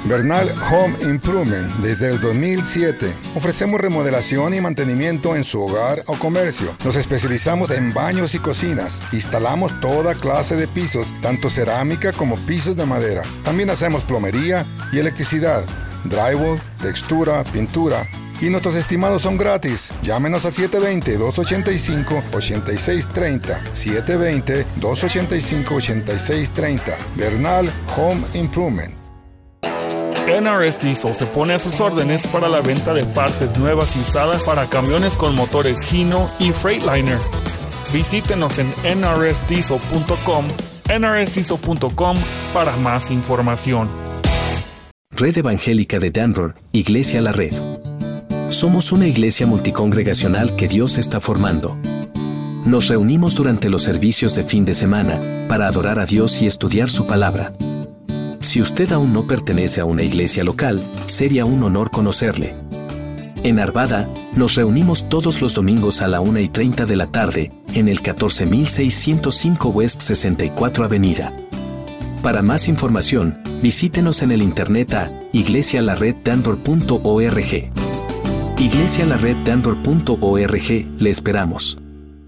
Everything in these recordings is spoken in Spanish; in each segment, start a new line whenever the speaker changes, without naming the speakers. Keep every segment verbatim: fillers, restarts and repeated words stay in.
Bernal Home Improvement desde el dos mil siete. Ofrecemos remodelación y mantenimiento en su hogar o comercio. Nos especializamos en baños y cocinas. Instalamos toda clase de pisos, tanto cerámica como pisos de madera. También hacemos plomería y electricidad, drywall, textura, pintura. Y nuestros estimados son gratis. Llámenos a siete dos cero, dos ocho cinco, ocho seis tres cero. siete dos cero, dos ocho cinco, ocho seis tres cero. Bernal Home Improvement.
N R S Diesel se pone a sus órdenes para la venta de partes nuevas y usadas para camiones con motores Hino y Freightliner. Visítenos en N R S diesel punto com, N R S diesel punto com para más información.
Red Evangélica de Denver, Iglesia La Red. Somos una iglesia multicongregacional que Dios está formando. Nos reunimos durante los servicios de fin de semana para adorar a Dios y estudiar su palabra. Si usted aún no pertenece a una iglesia local, sería un honor conocerle. En Arvada, nos reunimos todos los domingos a la una y treinta de la tarde, en el catorce mil seiscientos cinco West sesenta y cuatro Avenida. Para más información, visítenos en el internet a iglesia la red denver punto org. iglesia la red denver punto org, le esperamos.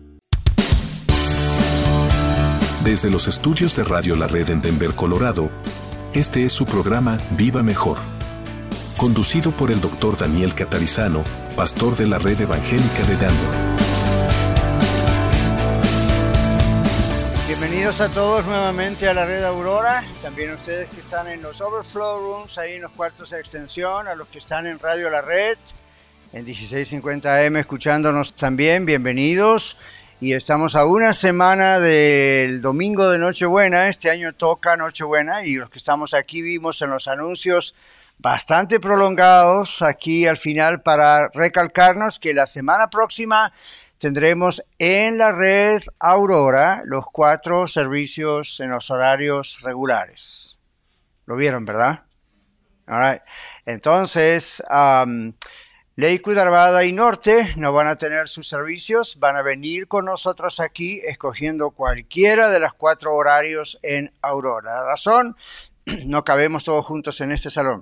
Desde los estudios de Radio La Red en Denver, Colorado, este es su programa Viva Mejor, conducido por el doctor Daniel Catarizano, pastor de la Red Evangélica de Denver.
Bienvenidos a todos nuevamente a la Red Aurora, también a ustedes que están en los Overflow Rooms, ahí en los cuartos de extensión, a los que están en Radio La Red, en dieciséis cincuenta A M escuchándonos también, bienvenidos. Y estamos a una semana del domingo de Nochebuena. Este año toca Nochebuena y los que estamos aquí vimos en los anuncios bastante prolongados aquí al final para recalcarnos que la semana próxima tendremos en la Red Aurora los cuatro servicios en los horarios regulares. ¿Lo vieron, verdad? All right. Entonces, um, Lakewood, Arvada y Norte no van a tener sus servicios, van a venir con nosotros aquí escogiendo cualquiera de los cuatro horarios en Aurora. La razón, no cabemos todos juntos en este salón,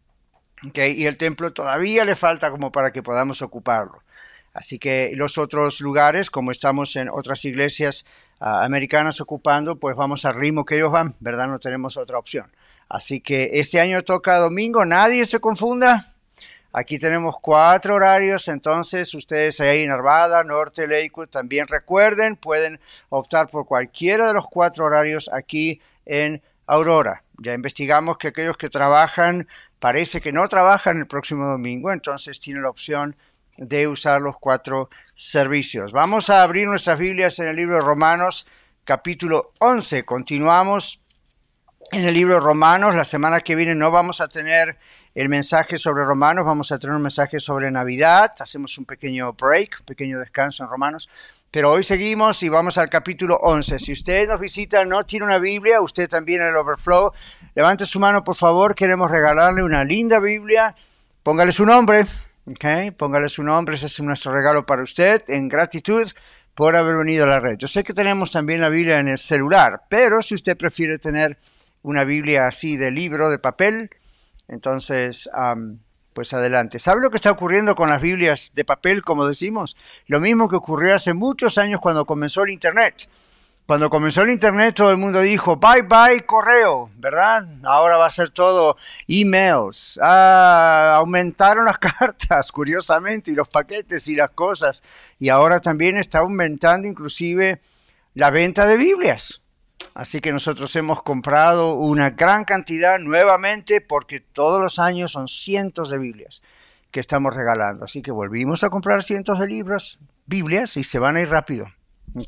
¿okay? Y el templo todavía le falta como para que podamos ocuparlo. Así que los otros lugares, como estamos en otras iglesias uh, americanas ocupando, pues vamos al ritmo que ellos van, ¿verdad? No tenemos otra opción. Así que este año toca domingo, nadie se confunda. Aquí tenemos cuatro horarios, entonces ustedes ahí en Arvada, Norte, Lakewood, también recuerden, pueden optar por cualquiera de los cuatro horarios aquí en Aurora. Ya investigamos que aquellos que trabajan, parece que no trabajan el próximo domingo, entonces tienen la opción de usar los cuatro servicios. Vamos a abrir nuestras Biblias en el libro de Romanos, capítulo once. Continuamos en el libro de Romanos. La semana que viene no vamos a tener el mensaje sobre Romanos, vamos a tener un mensaje sobre Navidad. Hacemos un pequeño break, un pequeño descanso en Romanos. Pero hoy seguimos y vamos al capítulo once. Si usted nos visita, no tiene una Biblia, usted también en el Overflow, levante su mano, por favor. Queremos regalarle una linda Biblia. Póngale su nombre, ¿ok? Póngale su nombre, ese es nuestro regalo para usted, en gratitud por haber venido a la red. Yo sé que tenemos también la Biblia en el celular, pero si usted prefiere tener una Biblia así de libro, de papel, entonces, um, pues adelante. ¿Sabe lo que está ocurriendo con las Biblias de papel, como decimos? Lo mismo que ocurrió hace muchos años cuando comenzó el Internet. Cuando comenzó el Internet, todo el mundo dijo, bye, bye, correo, ¿verdad? Ahora va a ser todo emails. Ah, aumentaron las cartas, curiosamente, y los paquetes y las cosas. Y ahora también está aumentando inclusive la venta de Biblias. Así que nosotros hemos comprado una gran cantidad nuevamente porque todos los años son cientos de Biblias que estamos regalando. Así que volvimos a comprar cientos de libros, Biblias, y se van a ir rápido. ¿Ok?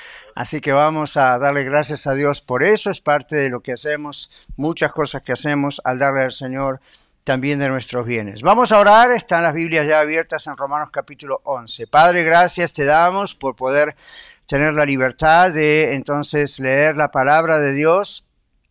Así que vamos a darle gracias a Dios por eso. Es parte de lo que hacemos, muchas cosas que hacemos al darle al Señor también de nuestros bienes. Vamos a orar. Están las Biblias ya abiertas en Romanos capítulo once. Padre, gracias te damos por poder tener la libertad de entonces leer la palabra de Dios.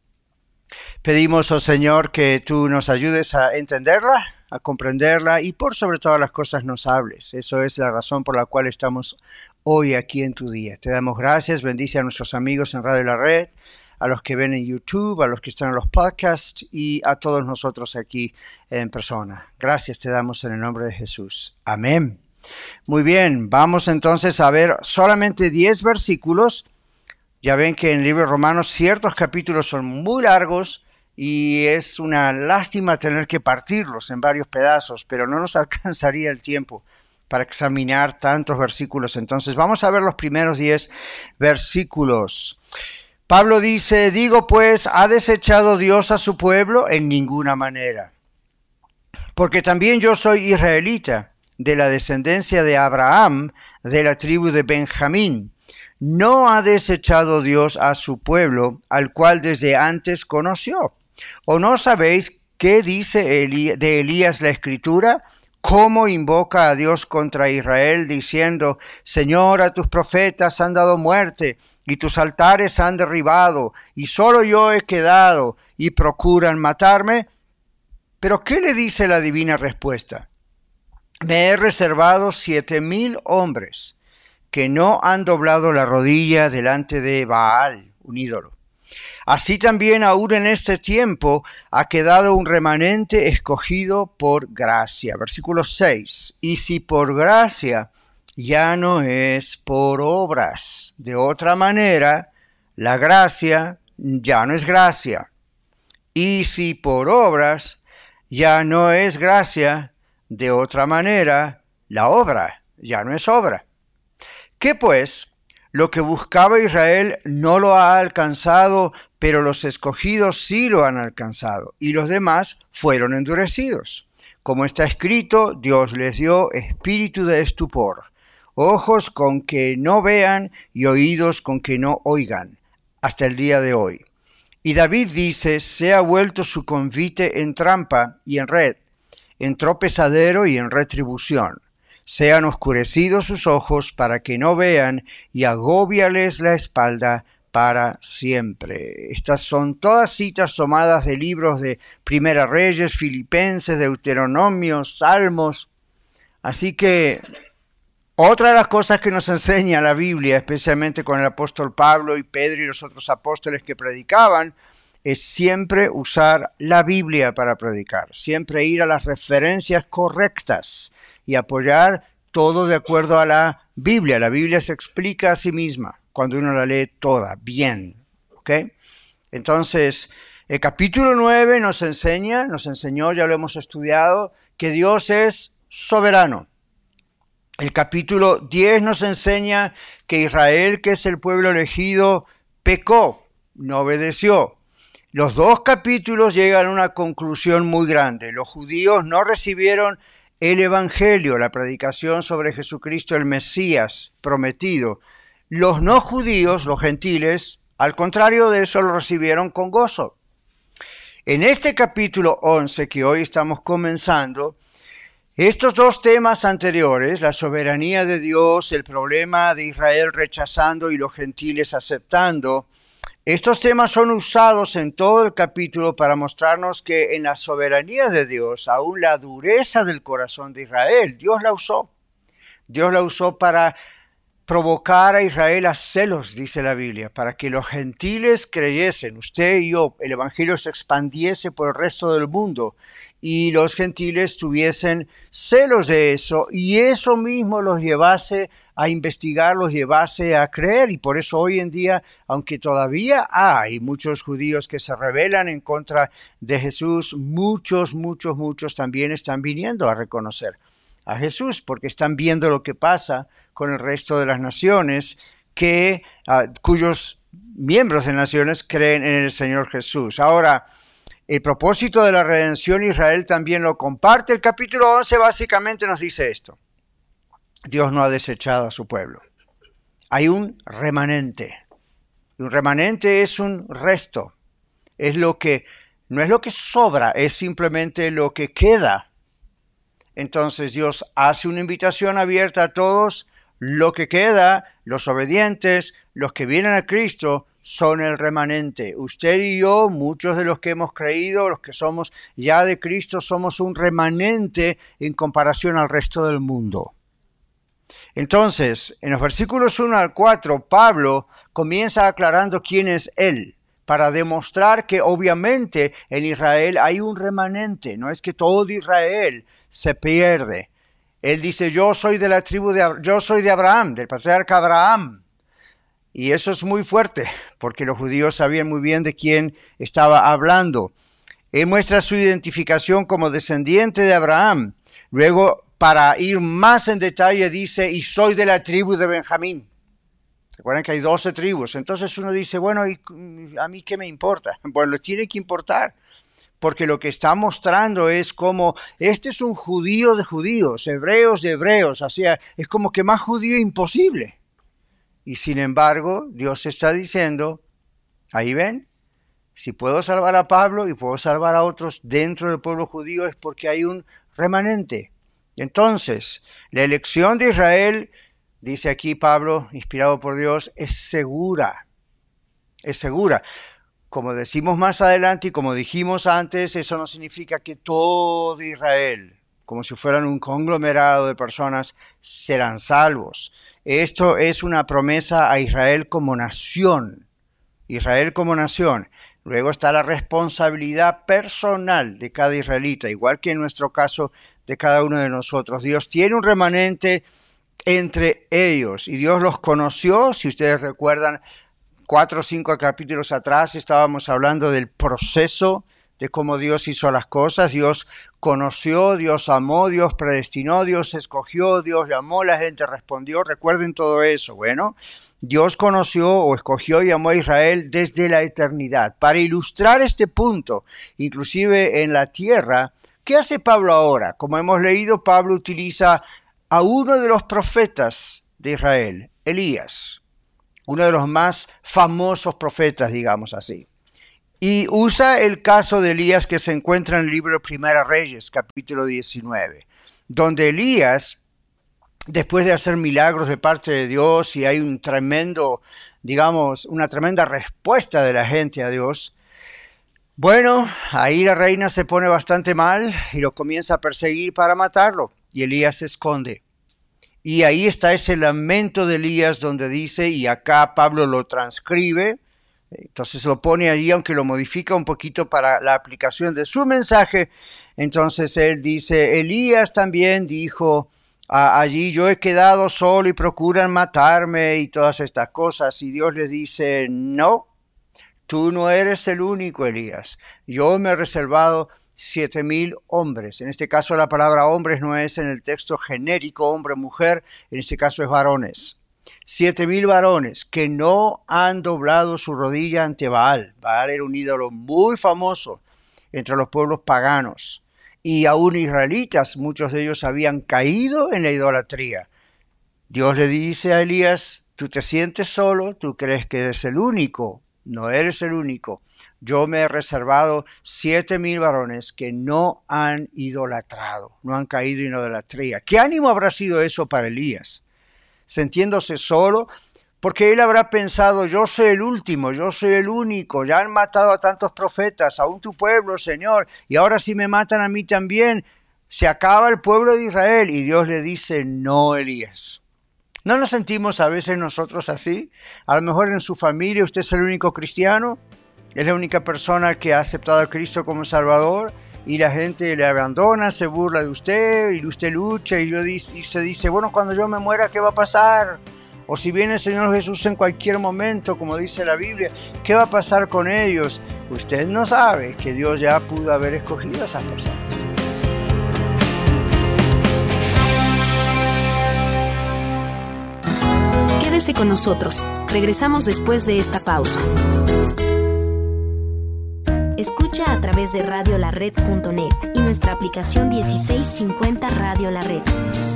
Pedimos, oh Señor, que tú nos ayudes a entenderla, a comprenderla y por sobre todas las cosas nos hables. Eso es la razón por la cual estamos hoy aquí en tu día. Te damos gracias, bendice a nuestros amigos en Radio La Red, a los que ven en YouTube, a los que están en los podcasts y a todos nosotros aquí en persona. Gracias te damos en el nombre de Jesús. Amén. Muy bien, vamos entonces a ver solamente diez versículos. Ya ven que en el libro de Romanos ciertos capítulos son muy largos y es una lástima tener que partirlos en varios pedazos, pero no nos alcanzaría el tiempo para examinar tantos versículos. Entonces vamos a ver los primeros diez versículos. Pablo dice, digo pues, ¿ha desechado Dios a su pueblo? En ninguna manera. Porque también yo soy israelita, de la descendencia de Abraham, de la tribu de Benjamín. No ha desechado Dios a su pueblo, al cual desde antes conoció. ¿O no sabéis qué dice de Elías la Escritura? ¿Cómo invoca a Dios contra Israel, diciendo, Señor, a tus profetas han dado muerte, y tus altares han derribado, y solo yo he quedado, y procuran matarme? ¿Pero qué le dice la divina respuesta? Me he reservado siete mil hombres que no han doblado la rodilla delante de Baal, un ídolo. Así también aún en este tiempo ha quedado un remanente escogido por gracia. Versículo seis. Y si por gracia ya no es por obras. De otra manera, la gracia ya no es gracia. Y si por obras ya no es gracia, de otra manera, la obra ya no es obra. ¿Qué pues? Lo que buscaba Israel no lo ha alcanzado, pero los escogidos sí lo han alcanzado, y los demás fueron endurecidos. Como está escrito, Dios les dio espíritu de estupor, ojos con que no vean y oídos con que no oigan, hasta el día de hoy. Y David dice, se ha vuelto su convite en trampa y en red, en tropezadero y en retribución. Sean oscurecidos sus ojos para que no vean y agóbiales la espalda para siempre. Estas son todas citas tomadas de libros de Primera Reyes, Filipenses, Deuteronomio, Salmos. Así que otra de las cosas que nos enseña la Biblia, especialmente con el apóstol Pablo y Pedro y los otros apóstoles que predicaban, es siempre usar la Biblia para predicar, siempre ir a las referencias correctas y apoyar todo de acuerdo a la Biblia. La Biblia se explica a sí misma cuando uno la lee toda, bien, ¿ok? Entonces, el capítulo nueve nos enseña, nos enseñó, ya lo hemos estudiado, que Dios es soberano. El capítulo diez nos enseña que Israel, que es el pueblo elegido, pecó, no obedeció. Los dos capítulos llegan a una conclusión muy grande. Los judíos no recibieron el Evangelio, la predicación sobre Jesucristo, el Mesías prometido. Los no judíos, los gentiles, al contrario de eso, lo recibieron con gozo. En este capítulo once que hoy estamos comenzando, estos dos temas anteriores, la soberanía de Dios, el problema de Israel rechazando y los gentiles aceptando, estos temas son usados en todo el capítulo para mostrarnos que en la soberanía de Dios, aún la dureza del corazón de Israel, Dios la usó. Dios la usó para provocar a Israel a celos, dice la Biblia, para que los gentiles creyesen, usted y yo, el evangelio se expandiese por el resto del mundo y los gentiles tuviesen celos de eso y eso mismo los llevase a investigar, los llevase a creer. Y por eso hoy en día, aunque todavía hay muchos judíos que se rebelan en contra de Jesús, muchos, muchos, muchos también están viniendo a reconocer a Jesús porque están viendo lo que pasa con el resto de las naciones que, uh, cuyos miembros de naciones creen en el Señor Jesús. Ahora, el propósito de la redención, Israel también lo comparte. El capítulo once básicamente nos dice esto. Dios no ha desechado a su pueblo. Hay un remanente. Un remanente es un resto. Es lo que, no es lo que sobra, es simplemente lo que queda. Entonces Dios hace una invitación abierta a todos. Lo que queda, los obedientes, los que vienen a Cristo, son el remanente. Usted y yo, muchos de los que hemos creído, los que somos ya de Cristo, somos un remanente en comparación al resto del mundo. Entonces, en los versículos uno al cuatro, Pablo comienza aclarando quién es Él, para demostrar que obviamente en Israel hay un remanente, no es que todo Israel se pierde. Él dice, yo soy de la tribu de, yo soy de Abraham, del patriarca Abraham. Y eso es muy fuerte, porque los judíos sabían muy bien de quién estaba hablando. Él muestra su identificación como descendiente de Abraham. Luego, para ir más en detalle, dice, y soy de la tribu de Benjamín. Recuerden que hay doce tribus. Entonces uno dice, bueno, ¿y a mí qué me importa? Bueno, tiene que importar, porque lo que está mostrando es como, este es un judío de judíos, hebreos de hebreos, o sea, es como que más judío imposible. Y sin embargo, Dios está diciendo, ahí ven, si puedo salvar a Pablo y puedo salvar a otros dentro del pueblo judío es porque hay un remanente. Entonces, la elección de Israel, dice aquí Pablo, inspirado por Dios, es segura, es segura. Como decimos más adelante y como dijimos antes, eso no significa que todo Israel, como si fueran un conglomerado de personas, serán salvos. Esto es una promesa a Israel como nación, Israel como nación. Luego está la responsabilidad personal de cada israelita, igual que en nuestro caso de cada uno de nosotros. Dios tiene un remanente entre ellos y Dios los conoció. Si ustedes recuerdan, cuatro o cinco capítulos atrás estábamos hablando del proceso de cómo Dios hizo las cosas. Dios conoció, Dios amó, Dios predestinó, Dios escogió, Dios llamó, la gente respondió. Recuerden todo eso. Bueno, Dios conoció o escogió y amó a Israel desde la eternidad. Para ilustrar este punto, inclusive en la tierra, ¿qué hace Pablo ahora? Como hemos leído, Pablo utiliza a uno de los profetas de Israel, Elías, uno de los más famosos profetas, digamos así. Y usa el caso de Elías que se encuentra en el libro de Primera Reyes, capítulo diecinueve, donde Elías, después de hacer milagros de parte de Dios y hay un tremendo, digamos, una tremenda respuesta de la gente a Dios, bueno, ahí la reina se pone bastante mal y lo comienza a perseguir para matarlo y Elías se esconde. Y ahí está ese lamento de Elías donde dice, y acá Pablo lo transcribe, entonces lo pone allí, aunque lo modifica un poquito para la aplicación de su mensaje. Entonces él dice, Elías también dijo, allí yo he quedado solo y procuran matarme y todas estas cosas. Y Dios le dice, no, tú no eres el único, Elías. Yo me he reservado siete mil hombres. En este caso la palabra hombres no es en el texto genérico hombre-mujer, en este caso es varones. Siete mil varones que no han doblado su rodilla ante Baal. Baal era un ídolo muy famoso entre los pueblos paganos. Y aún israelitas, muchos de ellos habían caído en la idolatría. Dios le dice a Elías, tú te sientes solo, tú crees que eres el único. No eres el único. Yo me he reservado siete mil varones que no han idolatrado, no han caído en idolatría. ¿Qué ánimo habrá sido eso para Elías? Sintiéndose solo, porque él habrá pensado, yo soy el último, yo soy el único, ya han matado a tantos profetas, aún tu pueblo, Señor, y ahora si me matan a mí también, se acaba el pueblo de Israel. Y Dios le dice, no, Elías. ¿No nos sentimos a veces nosotros así? A lo mejor en su familia usted es el único cristiano, es la única persona que ha aceptado a Cristo como Salvador, y la gente le abandona, se burla de usted, y usted lucha, y, yo, y usted dice, bueno, cuando yo me muera, ¿qué va a pasar? O si viene el Señor Jesús en cualquier momento, como dice la Biblia, ¿qué va a pasar con ellos? Usted no sabe que Dios ya pudo haber escogido a esas personas.
Quédese con nosotros. Regresamos después de esta pausa. Escucha a través de radio la red punto net y nuestra aplicación dieciséis cincuenta Radio La Red.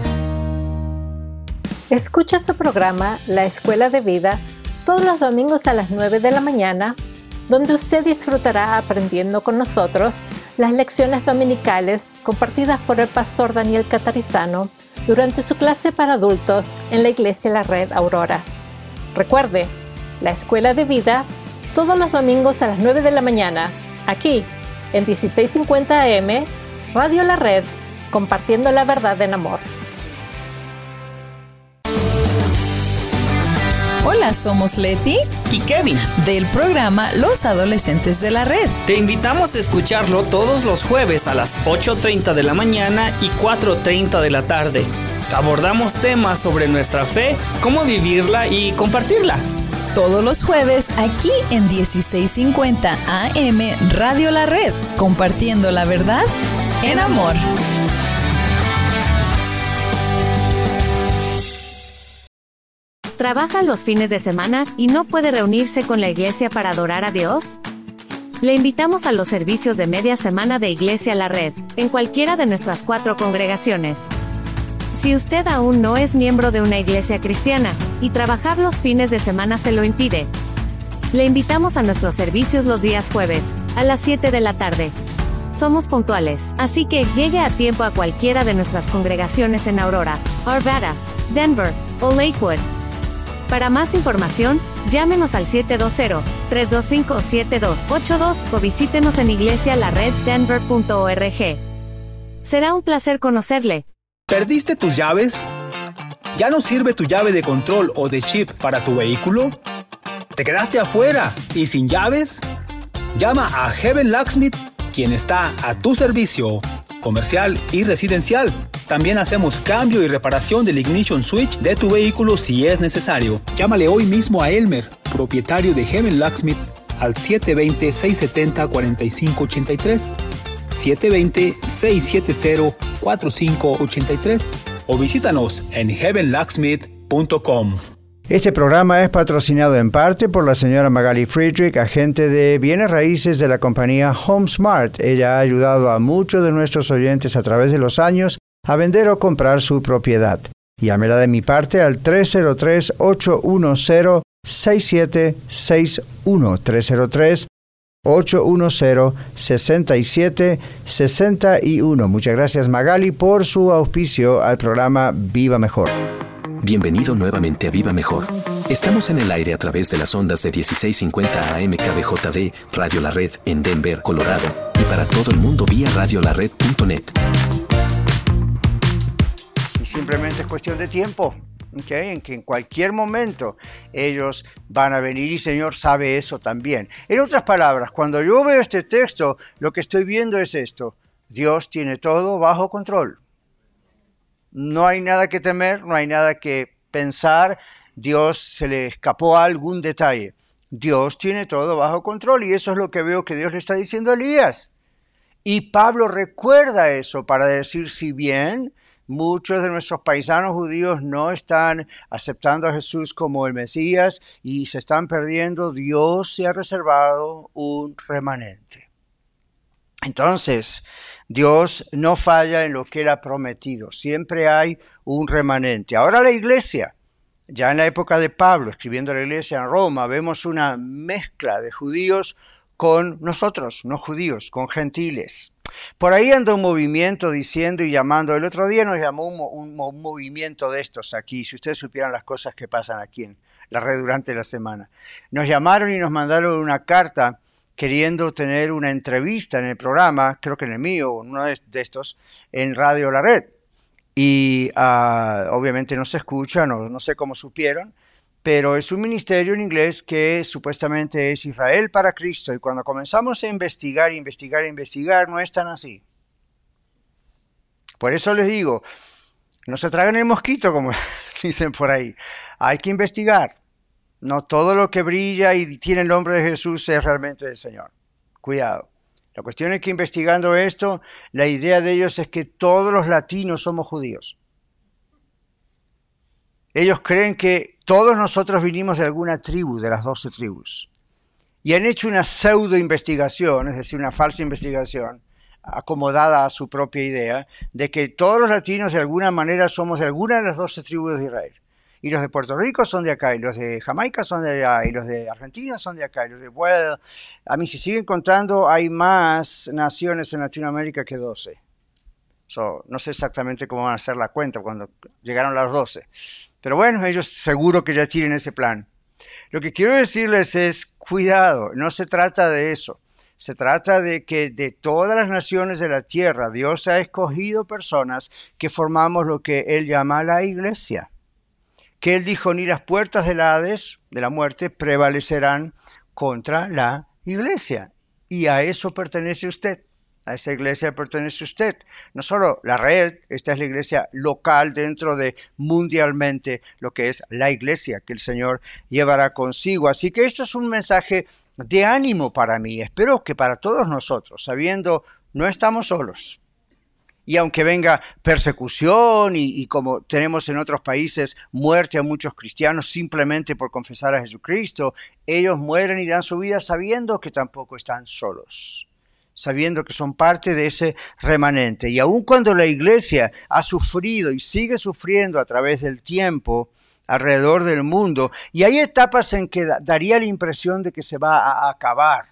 Escucha su programa La Escuela de Vida todos los domingos a las nueve de la mañana, donde usted disfrutará aprendiendo con nosotros las lecciones dominicales compartidas por el pastor Daniel Catarizano durante su clase para adultos en la Iglesia La Red Aurora. Recuerde, La Escuela de Vida todos los domingos a las nueve de la mañana, aquí en dieciséis cincuenta A M, Radio La Red, compartiendo la verdad en amor.
Hola. Hola, somos Leti
y Kevin
del programa Los Adolescentes de la Red.
Te invitamos a escucharlo todos los jueves a las ocho treinta de la mañana y cuatro treinta de la tarde. Abordamos temas sobre nuestra fe, cómo vivirla y compartirla.
Todos los jueves aquí en dieciséis cincuenta A M Radio La Red, compartiendo la verdad en amor.
¿Trabaja los fines de semana y no puede reunirse con la iglesia para adorar a Dios? Le invitamos a los servicios de media semana de Iglesia La Red, en cualquiera de nuestras cuatro congregaciones. Si usted aún no es miembro de una iglesia cristiana, y trabajar los fines de semana se lo impide, le invitamos a nuestros servicios los días jueves, a las siete de la tarde. Somos puntuales, así que llegue a tiempo a cualquiera de nuestras congregaciones en Aurora, Arvada, Denver o Lakewood. Para más información, llámenos al siete dos cero, tres dos cinco, siete dos ocho dos o visítenos en iglesia la red denver punto org. Será un placer conocerle.
¿Perdiste tus llaves? ¿Ya no sirve tu llave de control o de chip para tu vehículo? ¿Te quedaste afuera y sin llaves? Llama a Heaven Locksmith, quien está a tu servicio, comercial y residencial. También hacemos cambio y reparación del ignition switch de tu vehículo si es necesario. Llámale hoy mismo a Elmer, propietario de Heaven Locksmith, al siete dos cero, seis siete cero, cuatro cinco ocho tres, siete dos cero, seis siete cero, cuatro cinco ocho tres o visítanos en heaven locksmith punto com.
Este programa es patrocinado en parte por la señora Magali Friedrich, agente de bienes raíces de la compañía HomeSmart. Ella ha ayudado a muchos de nuestros oyentes a través de los años a vender o comprar su propiedad. Llámela de mi parte al tres cero tres, ocho uno cero, seis siete seis uno, tres cero tres, ocho uno cero, seis siete seis uno. Muchas gracias, Magali, por su auspicio al programa Viva Mejor.
Bienvenido nuevamente a Viva Mejor. Estamos en el aire a través de las ondas de dieciséis cincuenta A M K B J D, Radio La Red, en Denver, Colorado, y para todo el mundo vía radio la red punto net.
Y simplemente es cuestión de tiempo, ¿okay? En que en cualquier momento ellos van a venir, y el Señor sabe eso también. En otras palabras, cuando yo veo este texto, lo que estoy viendo es esto: Dios tiene todo bajo control. No hay nada que temer, no hay nada que pensar. Dios se le escapó algún detalle. Dios tiene todo bajo control, y eso es lo que veo que Dios le está diciendo a Elías. Y Pablo recuerda eso para decir, si bien muchos de nuestros paisanos judíos no están aceptando a Jesús como el Mesías y se están perdiendo, Dios se ha reservado un remanente. Entonces, Dios no falla en lo que Él ha prometido. Siempre hay un remanente. Ahora la iglesia, ya en la época de Pablo, escribiendo a la iglesia en Roma, vemos una mezcla de judíos con nosotros, no judíos, con gentiles. Por ahí anda un movimiento diciendo y llamando. El otro día nos llamó un, un, un movimiento de estos aquí. Si ustedes supieran las cosas que pasan aquí en la red durante la semana. Nos llamaron y nos mandaron una carta queriendo tener una entrevista en el programa, creo que en el mío, en uno de estos, en Radio La Red. Y uh, obviamente no se escucha, no, no sé cómo supieron, pero es un ministerio en inglés que supuestamente es Israel para Cristo. Y cuando comenzamos a investigar, investigar, investigar, no es tan así. Por eso les digo, no se tragan el mosquito, como dicen por ahí. Hay que investigar. No todo lo que brilla y tiene el nombre de Jesús es realmente del Señor. Cuidado. La cuestión es que investigando esto, la idea de ellos es que todos los latinos somos judíos. Ellos creen que todos nosotros vinimos de alguna tribu, de las doce tribus. Y han hecho una pseudo investigación, es decir, una falsa investigación, acomodada a su propia idea, de que todos los latinos de alguna manera somos de alguna de las doce tribus de Israel. Y los de Puerto Rico son de acá, y los de Jamaica son de allá, y los de Argentina son de acá. Y los de, bueno, a mí si siguen contando, hay más naciones en Latinoamérica que doce. So, no sé exactamente cómo van a hacer la cuenta cuando llegaron las doce. Pero bueno, ellos seguro que ya tienen ese plan. Lo que quiero decirles es, cuidado, no se trata de eso. Se trata de que de todas las naciones de la tierra, Dios ha escogido personas que formamos lo que Él llama la iglesia. Que Él dijo, ni las puertas del Hades, de la muerte prevalecerán contra la iglesia. Y a eso pertenece usted. A esa iglesia pertenece usted. No solo la red, esta es la iglesia local dentro de mundialmente lo que es la iglesia que el Señor llevará consigo. Así que esto es un mensaje de ánimo para mí. Espero que para todos nosotros, sabiendo no estamos solos. Y aunque venga persecución y, y como tenemos en otros países, muerte a muchos cristianos simplemente por confesar a Jesucristo, ellos mueren y dan su vida sabiendo que tampoco están solos, sabiendo que son parte de ese remanente. Y aun cuando la iglesia ha sufrido y sigue sufriendo a través del tiempo alrededor del mundo, y hay etapas en que da, daría la impresión de que se va a acabar.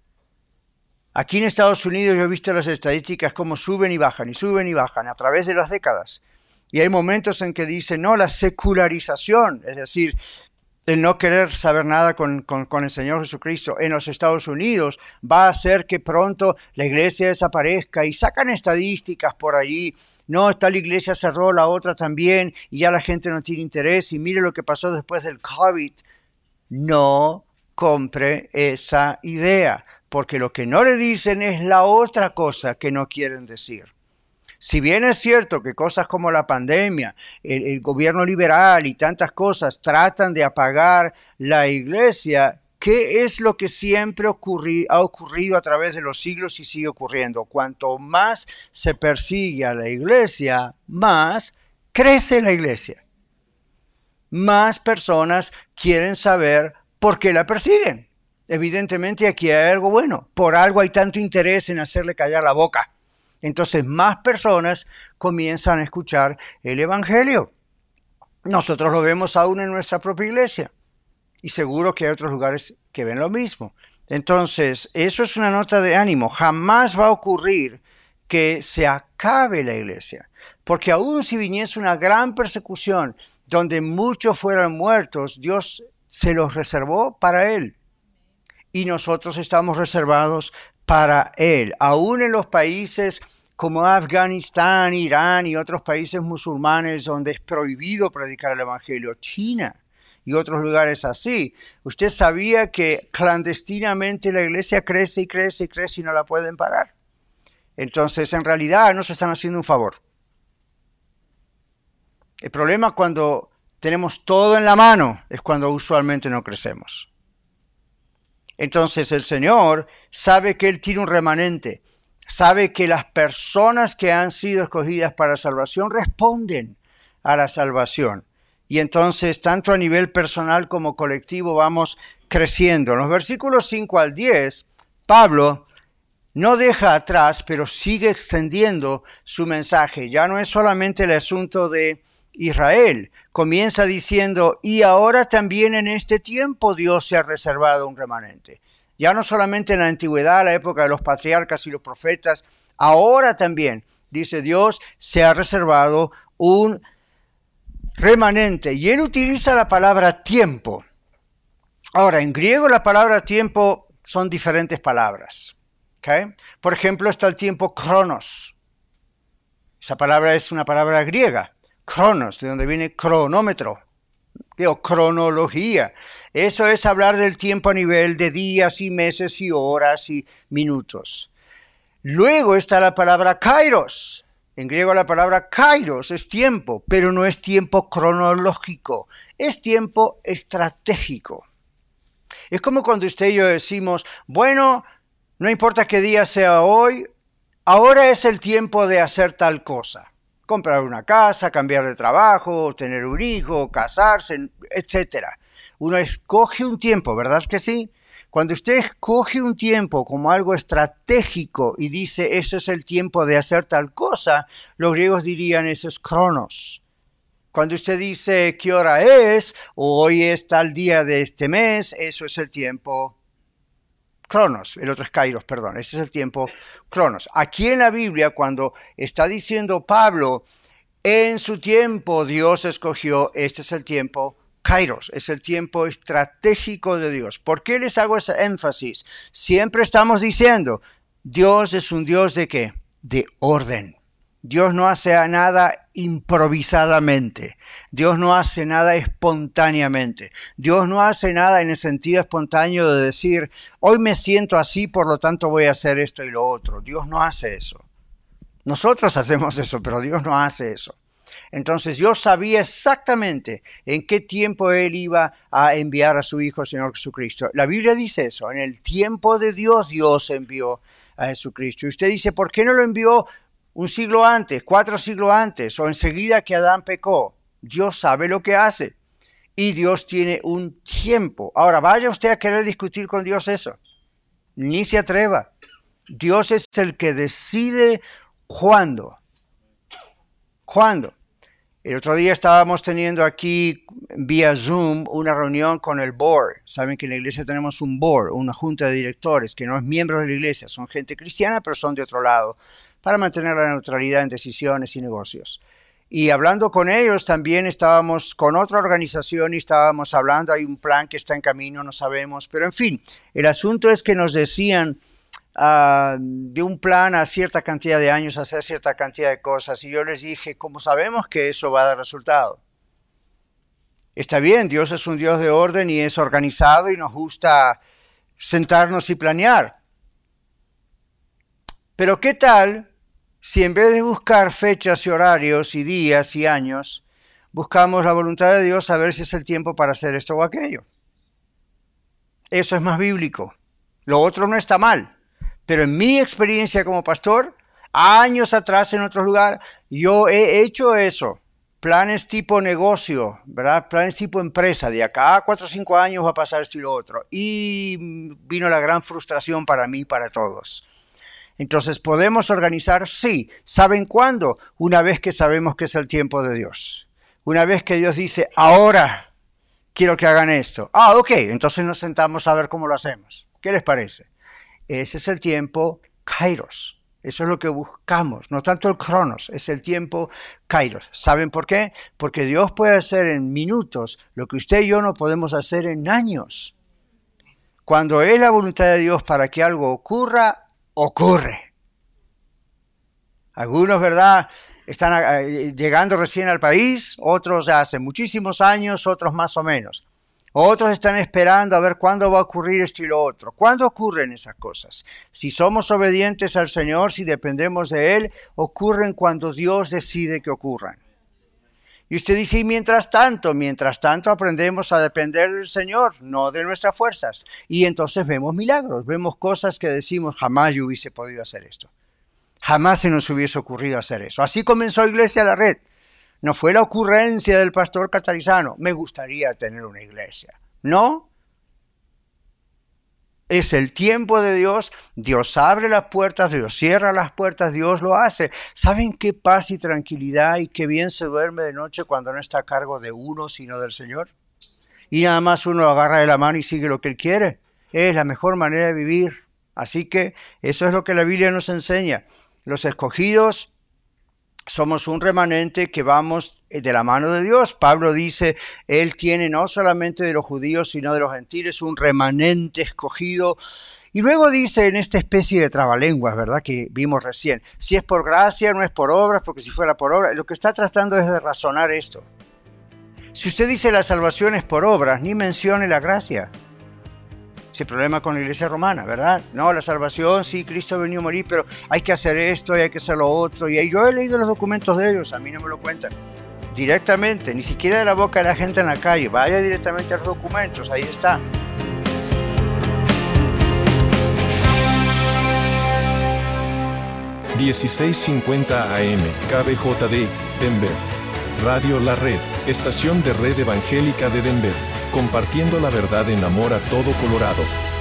Aquí en Estados Unidos yo he visto las estadísticas cómo suben y bajan y suben y bajan a través de las décadas. Y hay momentos en que dicen, no, la secularización, es decir, el no querer saber nada con, con, con el Señor Jesucristo en los Estados Unidos va a hacer que pronto la iglesia desaparezca y sacan estadísticas por allí. No, tal iglesia cerró, la otra también y ya la gente no tiene interés y mire lo que pasó después del COVID. No compre esa idea, porque lo que no le dicen es la otra cosa que no quieren decir. Si bien es cierto que cosas como la pandemia, el, el gobierno liberal y tantas cosas tratan de apagar la iglesia, ¿qué es lo que siempre ocurri, ha ocurrido a través de los siglos y sigue ocurriendo? Cuanto más se persigue a la iglesia, más crece la iglesia. Más personas quieren saber por qué la persiguen. Evidentemente aquí hay algo bueno. Por algo hay tanto interés en hacerle callar la boca. Entonces más personas comienzan a escuchar el Evangelio. Nosotros lo vemos aún en nuestra propia iglesia. Y seguro que hay otros lugares que ven lo mismo. Entonces, eso es una nota de ánimo. Jamás va a ocurrir que se acabe la iglesia. Porque aún si viniese una gran persecución donde muchos fueran muertos, Dios se los reservó para Él. Y nosotros estamos reservados para Él. Aún en los países como Afganistán, Irán y otros países musulmanes donde es prohibido predicar el Evangelio, China y otros lugares así. ¿Usted sabía que clandestinamente la iglesia crece y crece y crece y no la pueden parar? Entonces, en realidad, nos están haciendo un favor. El problema cuando tenemos todo en la mano es cuando usualmente no crecemos. Entonces, el Señor sabe que Él tiene un remanente. Sabe que las personas que han sido escogidas para salvación responden a la salvación. Y entonces, tanto a nivel personal como colectivo, vamos creciendo. En los versículos cinco al diez, Pablo no deja atrás, pero sigue extendiendo su mensaje. Ya no es solamente el asunto de Israel. Comienza diciendo, y ahora también en este tiempo Dios se ha reservado un remanente. Ya no solamente en la antigüedad, la época de los patriarcas y los profetas, ahora también, dice Dios, se ha reservado un remanente. Y él utiliza la palabra tiempo. Ahora, en griego la palabra tiempo son diferentes palabras. ¿Okay? Por ejemplo, está el tiempo cronos. Esa palabra es una palabra griega. Cronos, de donde viene cronómetro, o cronología. Eso es hablar del tiempo a nivel de días y meses y horas y minutos. Luego está la palabra kairos. En griego la palabra kairos es tiempo, pero no es tiempo cronológico, es tiempo estratégico. Es como cuando usted y yo decimos, bueno, no importa qué día sea hoy, ahora es el tiempo de hacer tal cosa. Comprar una casa, cambiar de trabajo, tener un hijo, casarse, etcétera. Uno escoge un tiempo, ¿verdad que sí? Cuando usted escoge un tiempo como algo estratégico y dice, ese es el tiempo de hacer tal cosa, los griegos dirían, eso es cronos. Cuando usted dice, ¿qué hora es? O hoy es tal día de este mes, eso es el tiempo cronos, el otro es kairos, perdón, ese es el tiempo cronos. Aquí en la Biblia, cuando está diciendo Pablo, en su tiempo Dios escogió, este es el tiempo kairos, es el tiempo estratégico de Dios. ¿Por qué les hago ese énfasis? Siempre estamos diciendo, Dios es un Dios de ¿qué? De orden. Dios no hace nada improvisadamente. Dios no hace nada espontáneamente. Dios no hace nada en el sentido espontáneo de decir, hoy me siento así, por lo tanto voy a hacer esto y lo otro. Dios no hace eso. Nosotros hacemos eso, pero Dios no hace eso. Entonces Dios sabía exactamente en qué tiempo Él iba a enviar a su Hijo, el Señor Jesucristo. La Biblia dice eso, en el tiempo de Dios, Dios envió a Jesucristo. Y usted dice, ¿por qué no lo envió un siglo antes, cuatro siglos antes, o enseguida que Adán pecó? Dios sabe lo que hace y Dios tiene un tiempo. Ahora, vaya usted a querer discutir con Dios eso. Ni se atreva. Dios es el que decide cuándo. ¿Cuándo? El otro día estábamos teniendo aquí vía Zoom una reunión con el board. Saben que en la iglesia tenemos un board, una junta de directores, que no es miembro de la iglesia, son gente cristiana, pero son de otro lado, para mantener la neutralidad en decisiones y negocios. Y hablando con ellos también estábamos con otra organización y estábamos hablando, hay un plan que está en camino, no sabemos, pero en fin, el asunto es que nos decían uh, de un plan a cierta cantidad de años, hacer cierta cantidad de cosas, y yo les dije, ¿cómo sabemos que eso va a dar resultado? Está bien, Dios es un Dios de orden y es organizado y nos gusta sentarnos y planear. Pero ¿qué tal si en vez de buscar fechas y horarios y días y años, buscamos la voluntad de Dios a ver si es el tiempo para hacer esto o aquello? Eso es más bíblico. Lo otro no está mal. Pero en mi experiencia como pastor, años atrás en otro lugar, yo he hecho eso. Planes tipo negocio, ¿verdad? Planes tipo empresa. De acá a cuatro o cinco años va a pasar esto y lo otro. Y vino la gran frustración para mí y para todos. Entonces, ¿podemos organizar? Sí. ¿Saben cuándo? Una vez que sabemos que es el tiempo de Dios. Una vez que Dios dice, ahora quiero que hagan esto. Ah, ok. Entonces nos sentamos a ver cómo lo hacemos. ¿Qué les parece? Ese es el tiempo Kairos. Eso es lo que buscamos. No tanto el Cronos, es el tiempo Kairos. ¿Saben por qué? Porque Dios puede hacer en minutos lo que usted y yo no podemos hacer en años. Cuando es la voluntad de Dios para que algo ocurra, ocurre. Algunos, ¿verdad?, están llegando recién al país, otros hace muchísimos años, otros más o menos. Otros están esperando a ver cuándo va a ocurrir esto y lo otro. ¿Cuándo ocurren esas cosas? Si somos obedientes al Señor, si dependemos de Él, ocurren cuando Dios decide que ocurran. Y usted dice, y mientras tanto, mientras tanto aprendemos a depender del Señor, no de nuestras fuerzas. Y entonces vemos milagros, vemos cosas que decimos, jamás yo hubiese podido hacer esto. Jamás se nos hubiese ocurrido hacer eso. Así comenzó Iglesia La Red. No fue la ocurrencia del pastor Catarizano, me gustaría tener una iglesia. No. Es el tiempo de Dios, Dios abre las puertas, Dios cierra las puertas, Dios lo hace. ¿Saben qué paz y tranquilidad y qué bien se duerme de noche cuando no está a cargo de uno, sino del Señor? Y nada más uno agarra de la mano y sigue lo que Él quiere. Es la mejor manera de vivir. Así que eso es lo que la Biblia nos enseña. Los escogidos somos un remanente que vamos de la mano de Dios. Pablo dice, Él tiene no solamente de los judíos, sino de los gentiles, un remanente escogido. Y luego dice en esta especie de trabalenguas, ¿verdad?, que vimos recién, si es por gracia, no es por obras, porque si fuera por obras, lo que está tratando es de razonar esto. Si usted dice la salvación es por obras, ni mencione la gracia. Ese problema con la iglesia romana, ¿verdad? No, la salvación, sí, Cristo venido a morir, pero hay que hacer esto y hay que hacer lo otro. Y yo he leído los documentos de ellos, a mí no me lo cuentan. Directamente, ni siquiera de la boca de la gente en la calle. Vaya directamente a los documentos, ahí está.
dieciséis cincuenta A M, K B J D, Denver. Radio La Red, estación de Red Evangélica de Denver. Compartiendo la verdad en amor a todo Colorado.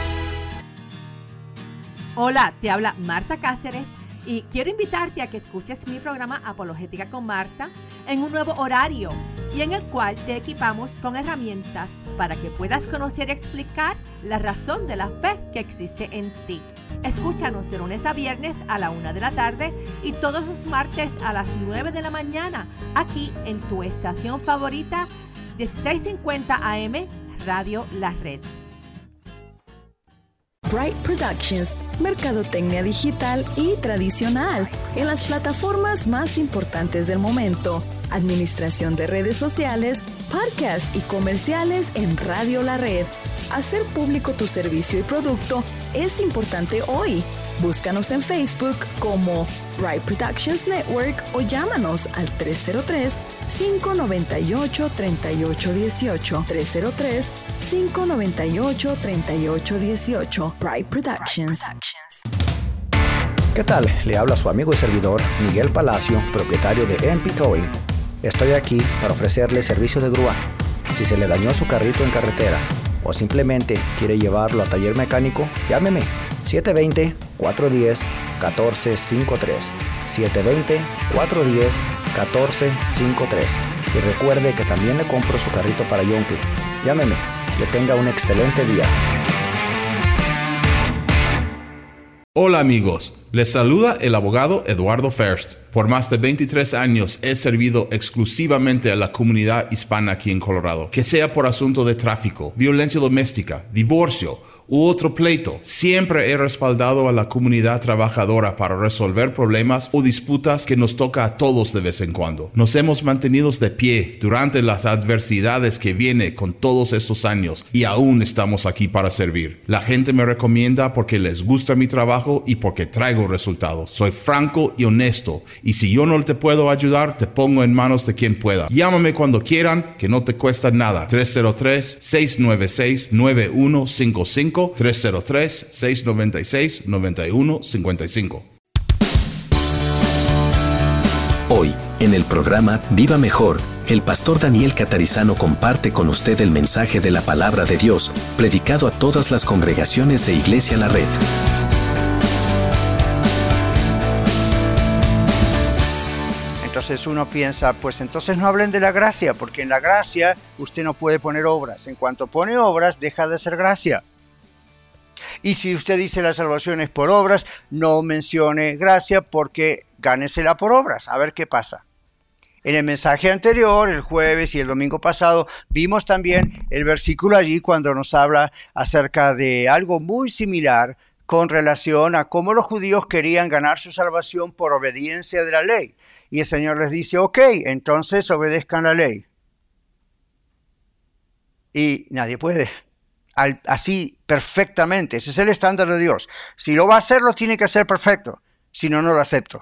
Hola, te habla Marta Cáceres y quiero invitarte a que escuches mi programa Apologética con Marta en un nuevo horario y en el cual te equipamos con herramientas para que puedas conocer y explicar la razón de la fe que existe en ti. Escúchanos de lunes a viernes a la una de la tarde y todos los martes a las nueve de la mañana aquí en tu estación favorita dieciséis cincuenta A M, Radio La Red.
Bright Productions mercadotecnia digital y tradicional en las plataformas más importantes del momento, administración de redes sociales, podcasts y comerciales en Radio La Red. Hacer público tu servicio y producto es importante hoy. Búscanos en Facebook como Bright Productions Network o llámanos al tres cero tres, cinco nueve ocho, tres ocho uno ocho. tres cero tres, cinco nueve ocho, tres ocho uno ocho. Bright Productions.
¿Qué tal? Le habla su amigo y servidor Miguel Palacio, propietario de M P Towing. Estoy aquí para ofrecerle servicio de grúa. Si se le dañó su carrito en carretera o simplemente quiere llevarlo a taller mecánico, llámeme siete dos cero, cuatro uno cero, uno cuatro cinco tres. siete dos cero, cuatro uno cero, uno cuatro cinco tres. Y recuerde que también le compro su carrito para Yonke. Llámeme. Que tenga un excelente día.
Hola amigos, les saluda el abogado Eduardo First. Por más de veintitrés años he servido exclusivamente a la comunidad hispana aquí en Colorado. Que sea por asunto de tráfico, violencia doméstica, divorcio u otro pleito, siempre he respaldado a la comunidad trabajadora para resolver problemas o disputas que nos toca a todos de vez en cuando. Nos hemos mantenido de pie durante las adversidades que viene con todos estos años y aún estamos aquí para servir. La gente me recomienda porque les gusta mi trabajo y porque traigo resultados. Soy franco y honesto y si yo no te puedo ayudar, te pongo en manos de quien pueda. Llámame cuando quieran, que no te cuesta nada. tres cero tres, seis nueve seis, nueve uno cinco cinco, tres cero tres, seis nueve seis, nueve uno cinco cinco.
Hoy, en el programa Viva Mejor, el pastor Daniel Catarizano comparte con usted el mensaje de la palabra de Dios, predicado a todas las congregaciones de Iglesia La Red.
Entonces uno piensa, pues entonces no hablen de la gracia, porque en la gracia usted no puede poner obras. En cuanto pone obras, deja de ser gracia. Y si usted dice la salvación es por obras, no mencione gracia porque gánesela por obras. A ver qué pasa. En el mensaje anterior, el jueves y el domingo pasado, vimos también el versículo allí cuando nos habla acerca de algo muy similar con relación a cómo los judíos querían ganar su salvación por obediencia de la ley. Y el Señor les dice, ok, entonces obedezcan la ley. Y nadie puede. Al, así perfectamente. Ese es el estándar de Dios. Si lo va a hacer, lo tiene que hacer perfecto. Si no, no lo acepto.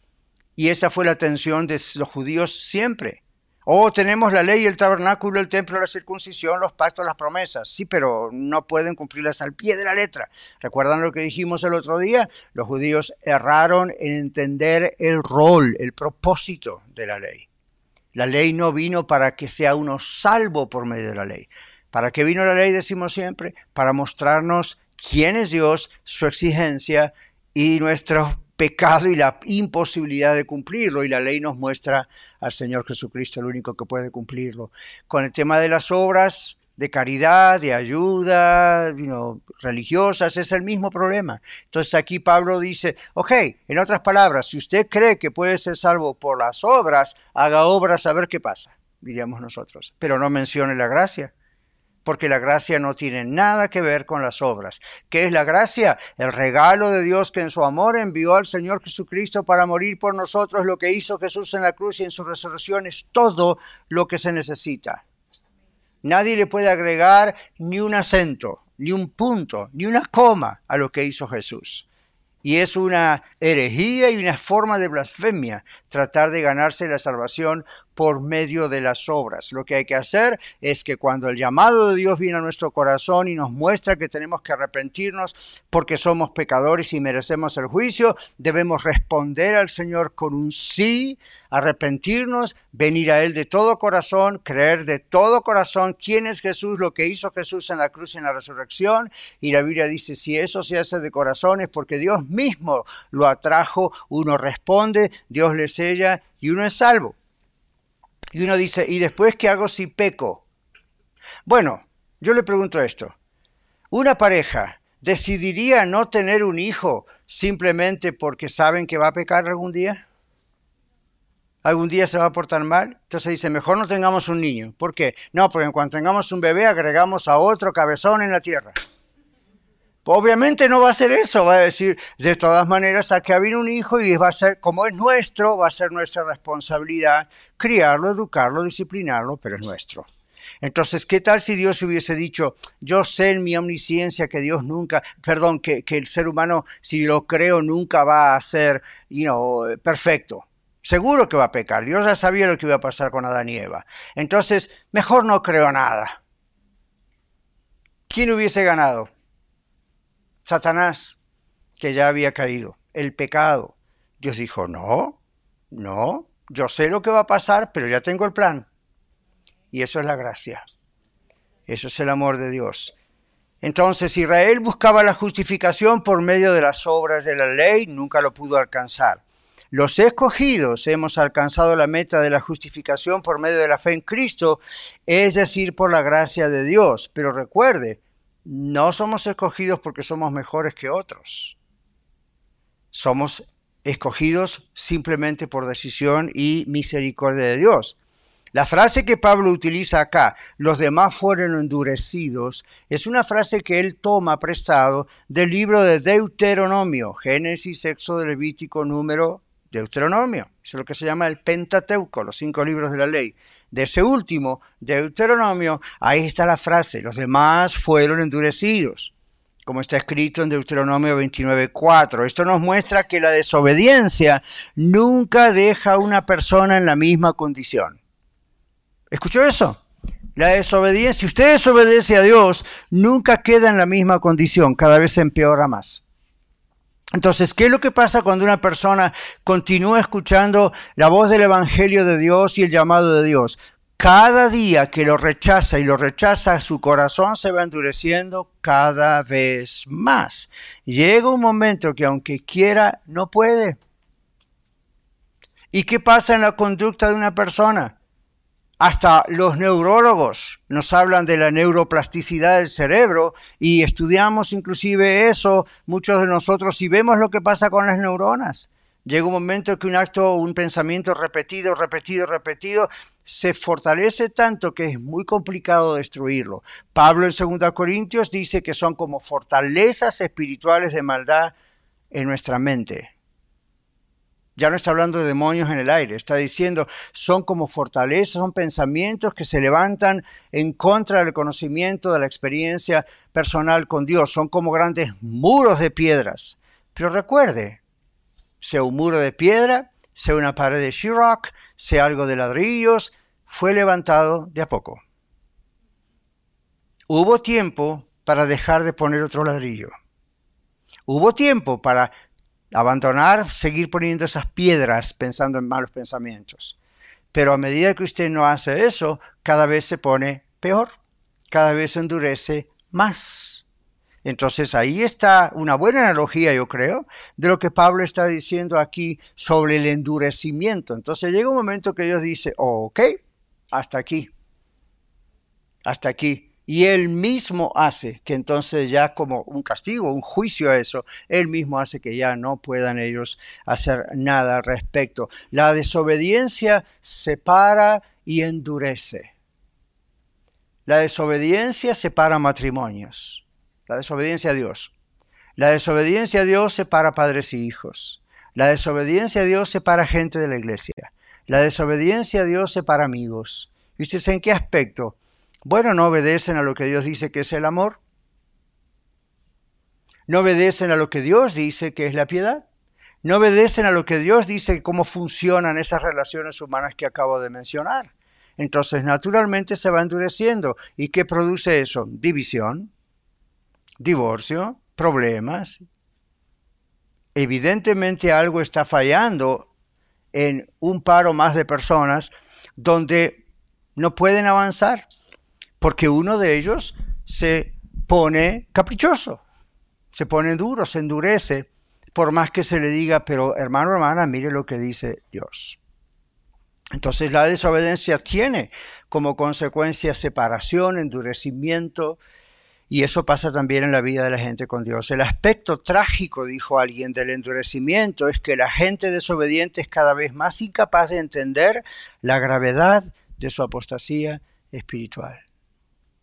Y esa fue la tensión de los judíos siempre. Oh, tenemos la ley, el tabernáculo, el templo, la circuncisión, los pactos, las promesas. Sí, pero no pueden cumplirlas al pie de la letra. ¿Recuerdan lo que dijimos el otro día? Los judíos erraron en entender el rol, el propósito de la ley. La ley no vino para que sea uno salvo por medio de la ley. ¿Para qué vino la ley? Decimos siempre, para mostrarnos quién es Dios, su exigencia y nuestro pecado y la imposibilidad de cumplirlo. Y la ley nos muestra al Señor Jesucristo, el único que puede cumplirlo. Con el tema de las obras de caridad, de ayuda, you know, religiosas, es el mismo problema. Entonces aquí Pablo dice, ok, en otras palabras, si usted cree que puede ser salvo por las obras, haga obras a ver qué pasa, diríamos nosotros. Pero no mencione la gracia. Porque la gracia no tiene nada que ver con las obras. ¿Qué es la gracia? El regalo de Dios que en su amor envió al Señor Jesucristo para morir por nosotros. Lo que hizo Jesús en la cruz y en su resurrección es todo lo que se necesita. Nadie le puede agregar ni un acento, ni un punto, ni una coma a lo que hizo Jesús. Y es una herejía y una forma de blasfemia tratar de ganarse la salvación por medio de las obras. Lo que hay que hacer es que cuando el llamado de Dios viene a nuestro corazón y nos muestra que tenemos que arrepentirnos porque somos pecadores y merecemos el juicio, debemos responder al Señor con un sí, arrepentirnos, venir a Él de todo corazón, creer de todo corazón quién es Jesús, lo que hizo Jesús en la cruz y en la resurrección. Y la Biblia dice, si eso se hace de corazón es porque Dios mismo lo atrajo, uno responde, Dios le sella y uno es salvo. Y uno dice, ¿y después qué hago si peco? Bueno, yo le pregunto esto. ¿Una pareja decidiría no tener un hijo simplemente porque saben que va a pecar algún día? ¿Algún día se va a portar mal? Entonces dice, mejor no tengamos un niño. ¿Por qué? No, porque cuando tengamos un bebé agregamos a otro cabezón en la tierra. Obviamente no va a hacer eso, va a decir, de todas maneras, aquí ha habido un hijo y va a ser, como es nuestro, va a ser nuestra responsabilidad criarlo, educarlo, disciplinarlo, pero es nuestro. Entonces, ¿qué tal si Dios hubiese dicho, yo sé en mi omnisciencia que Dios nunca, perdón, que, que el ser humano, si lo creo, nunca va a ser, you know, perfecto? Seguro que va a pecar. Dios ya sabía lo que iba a pasar con Adán y Eva. Entonces, mejor no creo nada. ¿Quién hubiese ganado? Satanás, que ya había caído. El pecado. Dios dijo, no, no, yo sé lo que va a pasar, pero ya tengo el plan. Y eso es la gracia. Eso es el amor de Dios. Entonces Israel buscaba la justificación por medio de las obras de la ley, nunca lo pudo alcanzar. Los escogidos hemos alcanzado la meta de la justificación por medio de la fe en Cristo, es decir, por la gracia de Dios. Pero recuerde, no somos escogidos porque somos mejores que otros. Somos escogidos simplemente por decisión y misericordia de Dios. La frase que Pablo utiliza acá, los demás fueron endurecidos, es una frase que él toma prestado del libro de Deuteronomio, Génesis, Éxodo, Levítico, Número, Deuteronomio. Eso es lo que se llama el Pentateuco, los cinco libros de la ley. De ese último, Deuteronomio, ahí está la frase, los demás fueron endurecidos, como está escrito en Deuteronomio veintinueve cuatro. Esto nos muestra que la desobediencia nunca deja a una persona en la misma condición. ¿Escuchó eso? La desobediencia, si usted desobedece a Dios, nunca queda en la misma condición, cada vez se empeora más. Entonces, ¿qué es lo que pasa cuando una persona continúa escuchando la voz del Evangelio de Dios y el llamado de Dios? Cada día que lo rechaza y lo rechaza, su corazón se va endureciendo cada vez más. Llega un momento que aunque quiera, no puede. ¿Y qué pasa en la conducta de una persona? Hasta los neurólogos nos hablan de la neuroplasticidad del cerebro y estudiamos inclusive eso, muchos de nosotros, y vemos lo que pasa con las neuronas. Llega un momento que un acto, un pensamiento repetido, repetido, repetido, se fortalece tanto que es muy complicado destruirlo. Pablo en segunda Corintios dice que son como fortalezas espirituales de maldad en nuestra mente. Ya no está hablando de demonios en el aire, está diciendo son como fortalezas, son pensamientos que se levantan en contra del conocimiento, de la experiencia personal con Dios. Son como grandes muros de piedras. Pero recuerde, sea un muro de piedra, sea una pared de sheetrock, sea algo de ladrillos, fue levantado de a poco. Hubo tiempo para dejar de poner otro ladrillo. Hubo tiempo para abandonar, seguir poniendo esas piedras pensando en malos pensamientos. Pero a medida que usted no hace eso, cada vez se pone peor, cada vez se endurece más. Entonces ahí está una buena analogía, yo creo, de lo que Pablo está diciendo aquí sobre el endurecimiento. Entonces llega un momento que Dios dice, oh, ok, hasta aquí, hasta aquí. Y Él mismo hace que entonces ya como un castigo, un juicio a eso, Él mismo hace que ya no puedan ellos hacer nada al respecto. La desobediencia separa y endurece. La desobediencia separa matrimonios. La desobediencia a Dios. La desobediencia a Dios separa padres y hijos. La desobediencia a Dios separa gente de la iglesia. La desobediencia a Dios separa amigos. ¿Y ustedes en qué aspecto? Bueno, no obedecen a lo que Dios dice que es el amor. No obedecen a lo que Dios dice que es la piedad. No obedecen a lo que Dios dice cómo funcionan esas relaciones humanas que acabo de mencionar. Entonces, naturalmente se va endureciendo. ¿Y qué produce eso? División, divorcio, problemas. Evidentemente algo está fallando en un par o más de personas donde no pueden avanzar. Porque uno de ellos se pone caprichoso, se pone duro, se endurece, por más que se le diga, pero hermano, hermana, mire lo que dice Dios. Entonces la desobediencia tiene como consecuencia separación, endurecimiento, y eso pasa también en la vida de la gente con Dios. El aspecto trágico, dijo alguien, del endurecimiento es que la gente desobediente es cada vez más incapaz de entender la gravedad de su apostasía espiritual.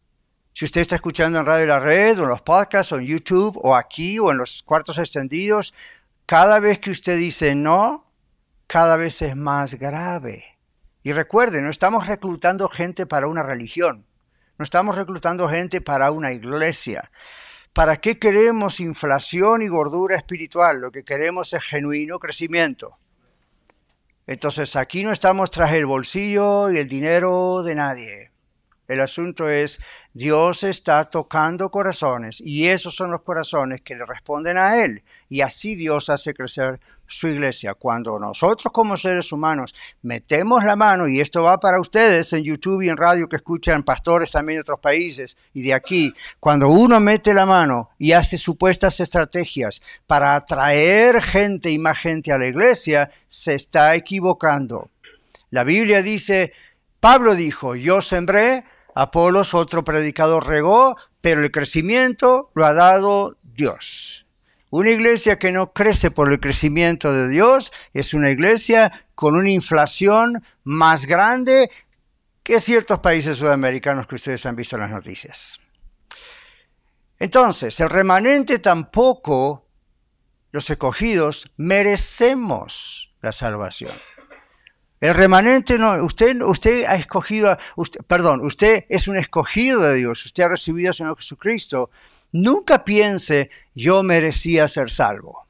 Si usted está escuchando en Radio La Red, o en los podcasts, o en YouTube, o aquí, o en los cuartos extendidos, cada vez que usted dice no, cada vez es más grave. Y recuerde, no estamos reclutando gente para una religión. No estamos reclutando gente para una iglesia. ¿Para qué queremos inflación y gordura espiritual? Lo que queremos es genuino crecimiento. Entonces aquí no estamos tras el bolsillo y el dinero de nadie. El asunto es, Dios está tocando corazones y esos son los corazones que le responden a Él. Y así Dios hace crecer su iglesia. Cuando nosotros como seres humanos metemos la mano, y esto va para ustedes en YouTube y en radio que escuchan pastores también de otros países y de aquí, cuando uno mete la mano y hace supuestas estrategias para atraer gente y más gente a la iglesia, se está equivocando. La Biblia dice, Pablo dijo, yo sembré, Apolos, otro predicador, regó, pero el crecimiento lo ha dado Dios. Una iglesia que no crece por el crecimiento de Dios es una iglesia con una inflación más grande que ciertos países sudamericanos que ustedes han visto en las noticias. Entonces, el remanente tampoco, los escogidos, merecemos la salvación. El remanente no, usted, usted ha escogido, usted, perdón, usted es un escogido de Dios, usted ha recibido al Señor Jesucristo. Nunca piense, yo merecía ser salvo.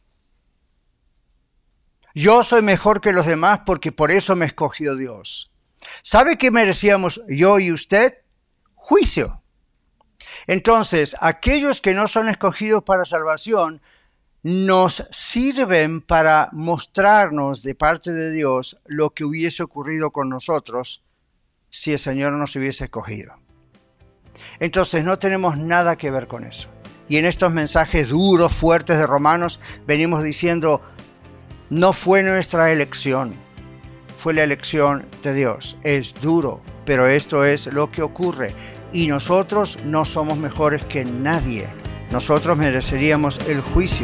Yo soy mejor que los demás porque por eso me escogió Dios. ¿Sabe qué merecíamos yo y usted? Juicio. Entonces, aquellos que no son escogidos para salvación, nos sirven para mostrarnos de parte de Dios lo que hubiese ocurrido con nosotros si el Señor nos hubiese escogido. Entonces no tenemos nada que ver con eso. Y en estos mensajes duros, fuertes de Romanos, venimos diciendo, no fue nuestra elección, fue la elección de Dios. Es duro, pero esto es lo que ocurre. Y nosotros no somos mejores que nadie. Nosotros mereceríamos el juicio.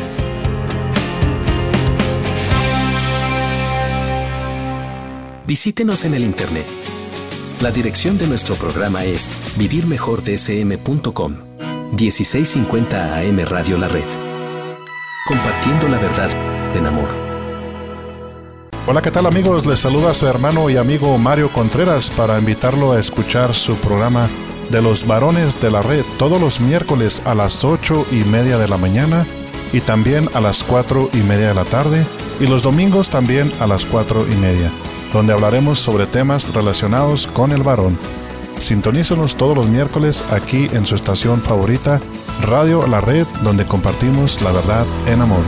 Visítenos en el internet. La dirección de nuestro programa es vivir mejor d s m punto com. dieciséis cincuenta A M Radio La Red. Compartiendo la verdad en amor.
Hola, ¿qué tal amigos? Les saluda su hermano y amigo Mario Contreras para invitarlo a escuchar su programa de los varones de la red todos los miércoles a las ocho y media de la mañana y también a las cuatro y media de la tarde y los domingos también a las cuatro y media, donde hablaremos sobre temas relacionados con el varón. Sintonícenos todos los miércoles aquí en su estación favorita, Radio La Red, donde compartimos la verdad en amor.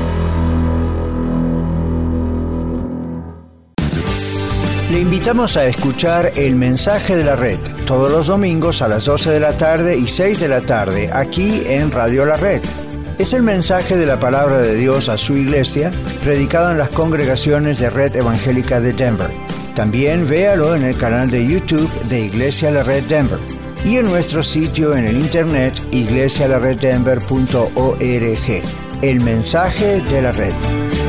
Le invitamos a escuchar el mensaje de la red todos los domingos a las doce de la tarde y seis de la tarde aquí en Radio La Red. Es el mensaje de la palabra de Dios a su iglesia, predicado en las congregaciones de Red Evangélica de Denver. También véalo en el canal de YouTube de Iglesia La Red Denver y en nuestro sitio en el internet iglesia la red denver punto org. El mensaje de la red.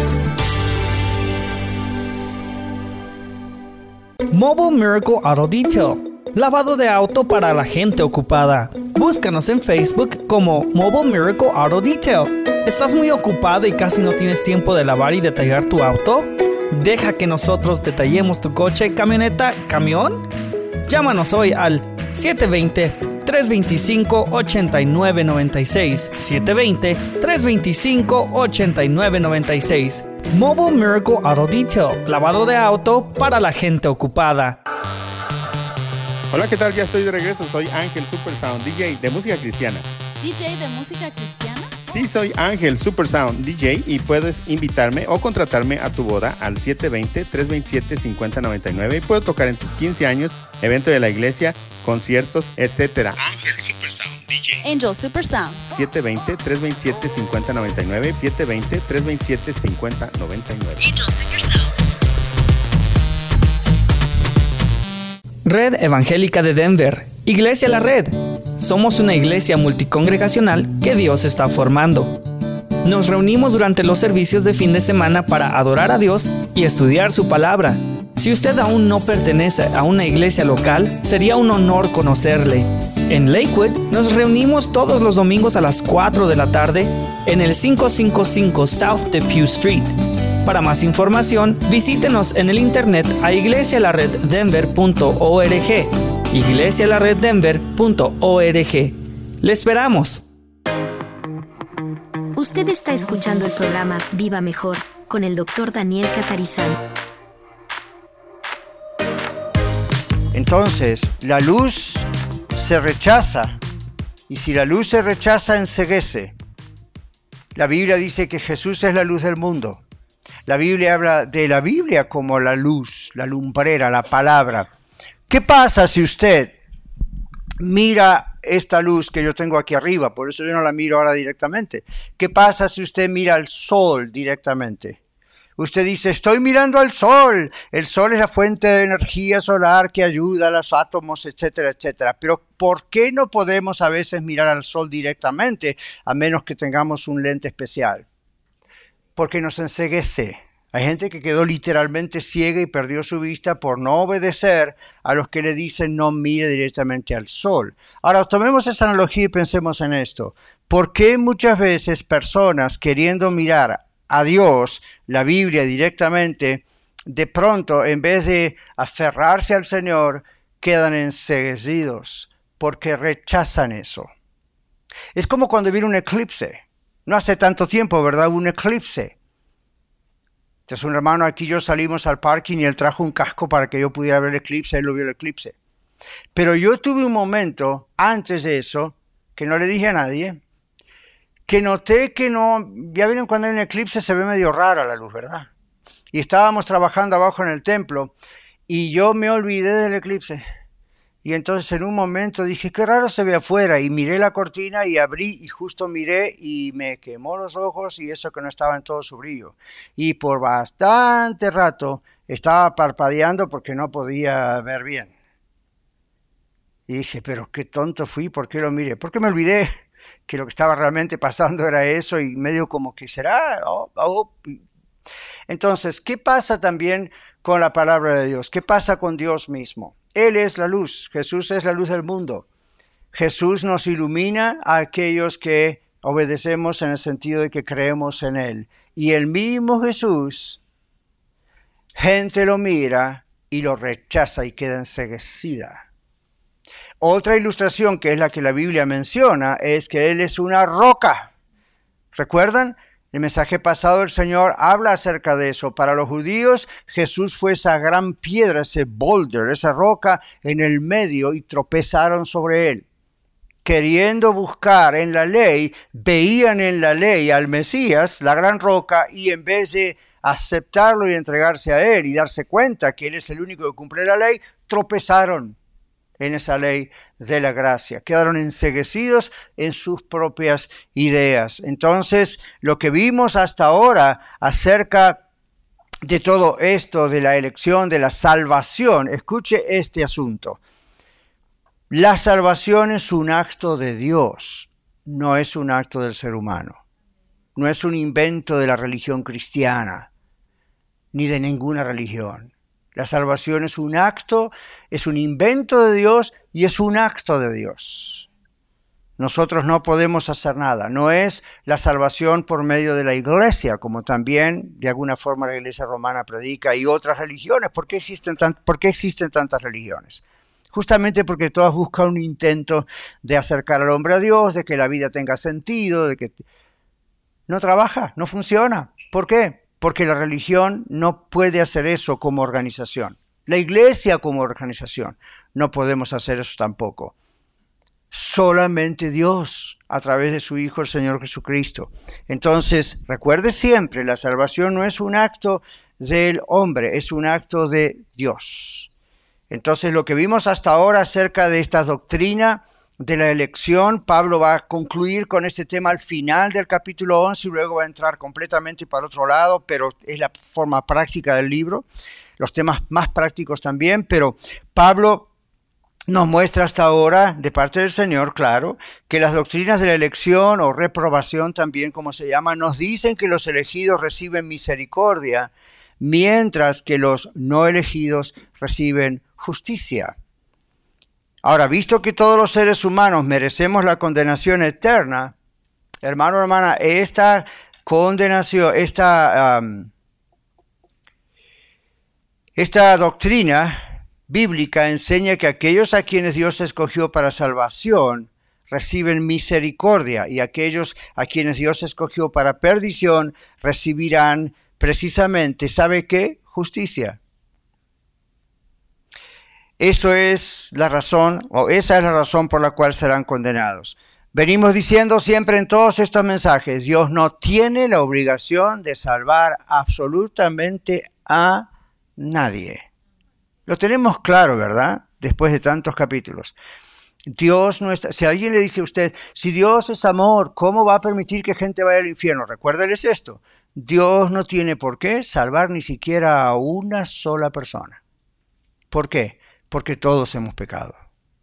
Mobile Miracle Auto Detail. Lavado de auto para la gente ocupada. Búscanos en Facebook como Mobile Miracle Auto Detail. ¿Estás muy ocupado y casi no tienes tiempo de lavar y detallar tu auto? Deja que nosotros detallemos tu coche, camioneta, camión. Llámanos hoy al siete dos cero, tres dos cinco, ocho nueve nueve seis. siete dos cero, tres dos cinco, ocho nueve nueve seis. Mobile Miracle Auto Detail. Lavado de auto para la gente ocupada.
Hola, ¿qué tal? Ya estoy de regreso. Soy Ángel Super Sound, D J de música cristiana.
¿D J de música cristiana?
Sí, soy Ángel Super Sound, D J, y puedes invitarme o contratarme a tu boda al siete dos cero, tres dos siete, cinco cero nueve nueve y puedo tocar en tus quince años, evento de la iglesia, conciertos, etcétera.
Ángel Super Sound, D J. Angel Super Sound.
siete dos cero, tres dos siete, cinco cero nueve nueve, siete dos cero, tres dos siete, cinco cero nueve nueve.
Angel Super Sound.
Red Evangélica de Denver, Iglesia La Red. Somos una iglesia multicongregacional que Dios está formando. Nos reunimos durante los servicios de fin de semana para adorar a Dios y estudiar su palabra. Si usted aún no pertenece a una iglesia local, sería un honor conocerle. En Lakewood nos reunimos todos los domingos a las cuatro de la tarde en el quinientos cincuenta y cinco South Depew Street. Para más información, visítenos en el internet a iglesia la red denver punto org, iglesia la red denver punto org. ¡Le esperamos!
Usted está escuchando el programa Viva Mejor con el doctor Daniel Catarizán.
Entonces, la luz se rechaza, y si la luz se rechaza, enceguece. La Biblia dice que Jesús es la luz del mundo. La Biblia habla de la Biblia como la luz, la lumbrera, la palabra. ¿Qué pasa si usted mira esta luz que yo tengo aquí arriba? Por eso yo no la miro ahora directamente. ¿Qué pasa si usted mira al sol directamente? Usted dice, estoy mirando al sol. El sol es la fuente de energía solar que ayuda a los átomos, etcétera, etcétera. Pero ¿por qué no podemos a veces mirar al sol directamente, a menos que tengamos un lente especial? Porque nos enceguece. Hay gente que quedó literalmente ciega y perdió su vista por no obedecer a los que le dicen no mire directamente al sol. Ahora, tomemos esa analogía y pensemos en esto. ¿Por qué muchas veces personas queriendo mirar a Dios, la Biblia directamente, de pronto en vez de aferrarse al Señor, quedan enceguecidos porque rechazan eso? Es como cuando viene un eclipse. No hace tanto tiempo, ¿verdad? Hubo un eclipse. Entonces un hermano aquí y yo salimos al parking y él trajo un casco para que yo pudiera ver el eclipse, él lo vio el eclipse. Pero yo tuve un momento antes de eso, que no le dije a nadie, que noté que no, ya vieron cuando hay un eclipse se ve medio rara la luz, ¿verdad? Y estábamos trabajando abajo en el templo y yo me olvidé del eclipse. Y entonces en un momento dije, qué raro se ve afuera, y miré la cortina y abrí y justo miré y me quemó los ojos, y eso que no estaba en todo su brillo. Y por bastante rato estaba parpadeando porque no podía ver bien. Y dije, pero qué tonto fui, ¿por qué lo miré? Porque me olvidé que lo que estaba realmente pasando era eso, y medio como que será. Oh, oh. Entonces, ¿qué pasa también con la palabra de Dios? ¿Qué pasa con Dios mismo? Él es la luz, Jesús es la luz del mundo. Jesús nos ilumina a aquellos que obedecemos en el sentido de que creemos en Él. Y el mismo Jesús, gente lo mira y lo rechaza y queda enceguecida. Otra ilustración, que es la que la Biblia menciona, es que Él es una roca. ¿Recuerdan? El mensaje pasado el Señor habla acerca de eso. Para los judíos, Jesús fue esa gran piedra, ese boulder, esa roca en el medio, y tropezaron sobre él. Queriendo buscar en la ley, veían en la ley al Mesías, la gran roca, y en vez de aceptarlo y entregarse a él y darse cuenta que él es el único que cumple la ley, tropezaron en esa ley de la gracia. Quedaron enceguecidos en sus propias ideas. Entonces, lo que vimos hasta ahora acerca de todo esto, de la elección, de la salvación, escuche este asunto. La salvación es un acto de Dios, no es un acto del ser humano. No es un invento de la religión cristiana, ni de ninguna religión. La salvación es un acto, es un invento de Dios y es un acto de Dios. Nosotros no podemos hacer nada. No es la salvación por medio de la iglesia, como también de alguna forma la iglesia romana predica, y otras religiones. ¿Por qué existen, tan, ¿por qué existen tantas religiones? Justamente porque todas buscan un intento de acercar al hombre a Dios, de que la vida tenga sentido, de que no trabaja, no funciona. ¿Por qué? Porque la religión no puede hacer eso como organización. La iglesia como organización no podemos hacer eso tampoco. Solamente Dios, a través de su Hijo, el Señor Jesucristo. Entonces, recuerde siempre, la salvación no es un acto del hombre, es un acto de Dios. Entonces, lo que vimos hasta ahora acerca de esta doctrina de la elección, Pablo va a concluir con este tema al final del capítulo once y luego va a entrar completamente para otro lado, pero es la forma práctica del libro, los temas más prácticos también, pero Pablo nos muestra hasta ahora, de parte del Señor, claro, que las doctrinas de la elección o reprobación también, como se llama, nos dicen que los elegidos reciben misericordia, mientras que los no elegidos reciben justicia. Ahora, visto que todos los seres humanos merecemos la condenación eterna, hermano, hermana, esta condenación, esta, um, esta doctrina bíblica enseña que aquellos a quienes Dios escogió para salvación reciben misericordia, y aquellos a quienes Dios escogió para perdición recibirán precisamente, ¿sabe qué? Justicia. Eso es la razón, o esa es la razón por la cual serán condenados. Venimos diciendo siempre en todos estos mensajes, Dios no tiene la obligación de salvar absolutamente a nadie. Lo tenemos claro, ¿verdad? Después de tantos capítulos. Dios no está, si alguien le dice a usted, si Dios es amor, ¿cómo va a permitir que gente vaya al infierno? Recuérdeles esto, Dios no tiene por qué salvar ni siquiera a una sola persona. ¿Por qué? Porque todos hemos pecado.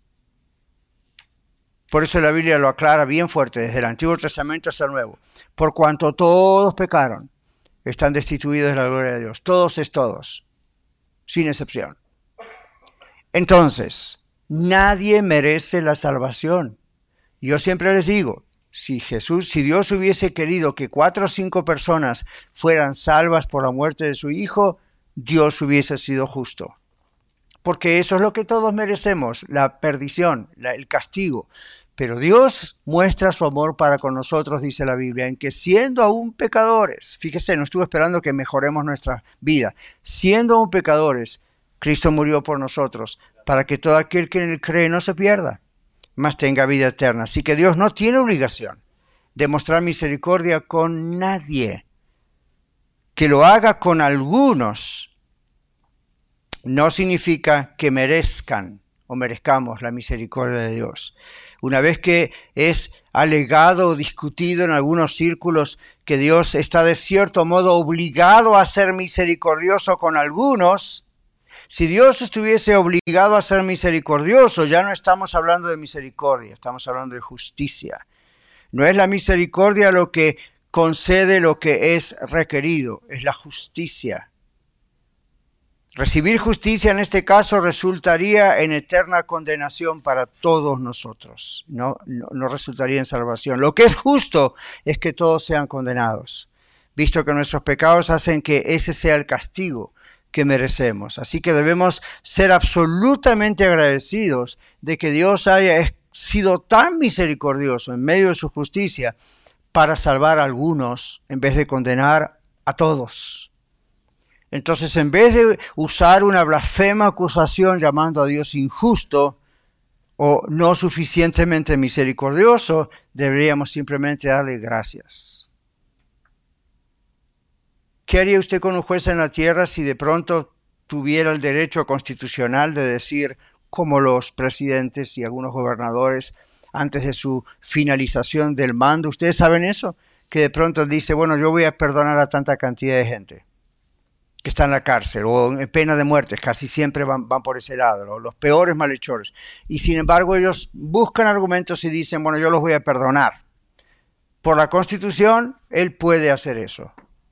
Por eso la Biblia lo aclara bien fuerte, desde el Antiguo Testamento hasta el Nuevo. Por cuanto todos pecaron, están destituidos de la gloria de Dios. Todos es todos, sin excepción. Entonces, nadie merece la salvación. Yo siempre les digo, si Jesús, si Dios hubiese querido que cuatro o cinco personas fueran salvas por la muerte de su Hijo, Dios hubiese sido justo. Porque eso es lo que todos merecemos, la perdición, la, el castigo. Pero Dios muestra su amor para con nosotros, dice la Biblia, en que siendo aún pecadores, fíjese, no estuvo esperando que mejoremos nuestra vida, siendo aún pecadores, Cristo murió por nosotros, para que todo aquel que en él cree no se pierda, mas tenga vida eterna. Así que Dios no tiene obligación de mostrar misericordia con nadie. Que lo haga con algunos no significa que merezcan o merezcamos la misericordia de Dios. Una vez que es alegado o discutido en algunos círculos que Dios está de cierto modo obligado a ser misericordioso con algunos, si Dios estuviese obligado a ser misericordioso, ya no estamos hablando de misericordia, estamos hablando de justicia. No es la misericordia lo que concede lo que es requerido, es la justicia. Recibir justicia en este caso resultaría en eterna condenación para todos nosotros, no, no, no resultaría en salvación. Lo que es justo es que todos sean condenados, visto que nuestros pecados hacen que ese sea el castigo que merecemos. Así que debemos ser absolutamente agradecidos de que Dios haya sido tan misericordioso en medio de su justicia para salvar a algunos en vez de condenar a todos. Entonces, en vez de usar una blasfema acusación llamando a Dios injusto o no suficientemente misericordioso, deberíamos simplemente darle gracias. ¿Qué haría usted con un juez en la tierra si de pronto tuviera el derecho constitucional de decir, como los presidentes y algunos gobernadores antes de su finalización del mando? ¿Ustedes saben eso? Que de pronto dice, bueno, yo voy a perdonar a tanta cantidad de gente que está en la cárcel o en pena de muerte, casi siempre van, van por ese lado, los, los peores malhechores. Y sin embargo ellos buscan argumentos y dicen, bueno, yo los voy a perdonar. Por la Constitución, él puede hacer eso.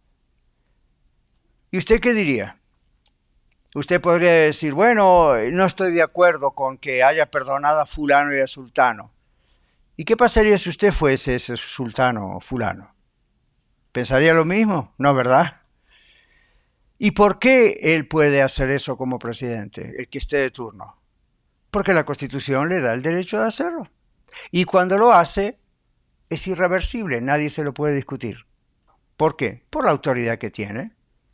¿Y usted qué diría? Usted podría decir, bueno, no estoy de acuerdo con que haya perdonado a fulano y a sultano. ¿Y qué pasaría si usted fuese ese sultano o fulano? ¿Pensaría lo mismo? No, ¿verdad? ¿Y por qué él puede hacer eso como presidente, el que esté de turno? Porque la Constitución le da el derecho de hacerlo. Y cuando lo hace, es irreversible, nadie se lo puede discutir. ¿Por qué? Por la autoridad que tiene.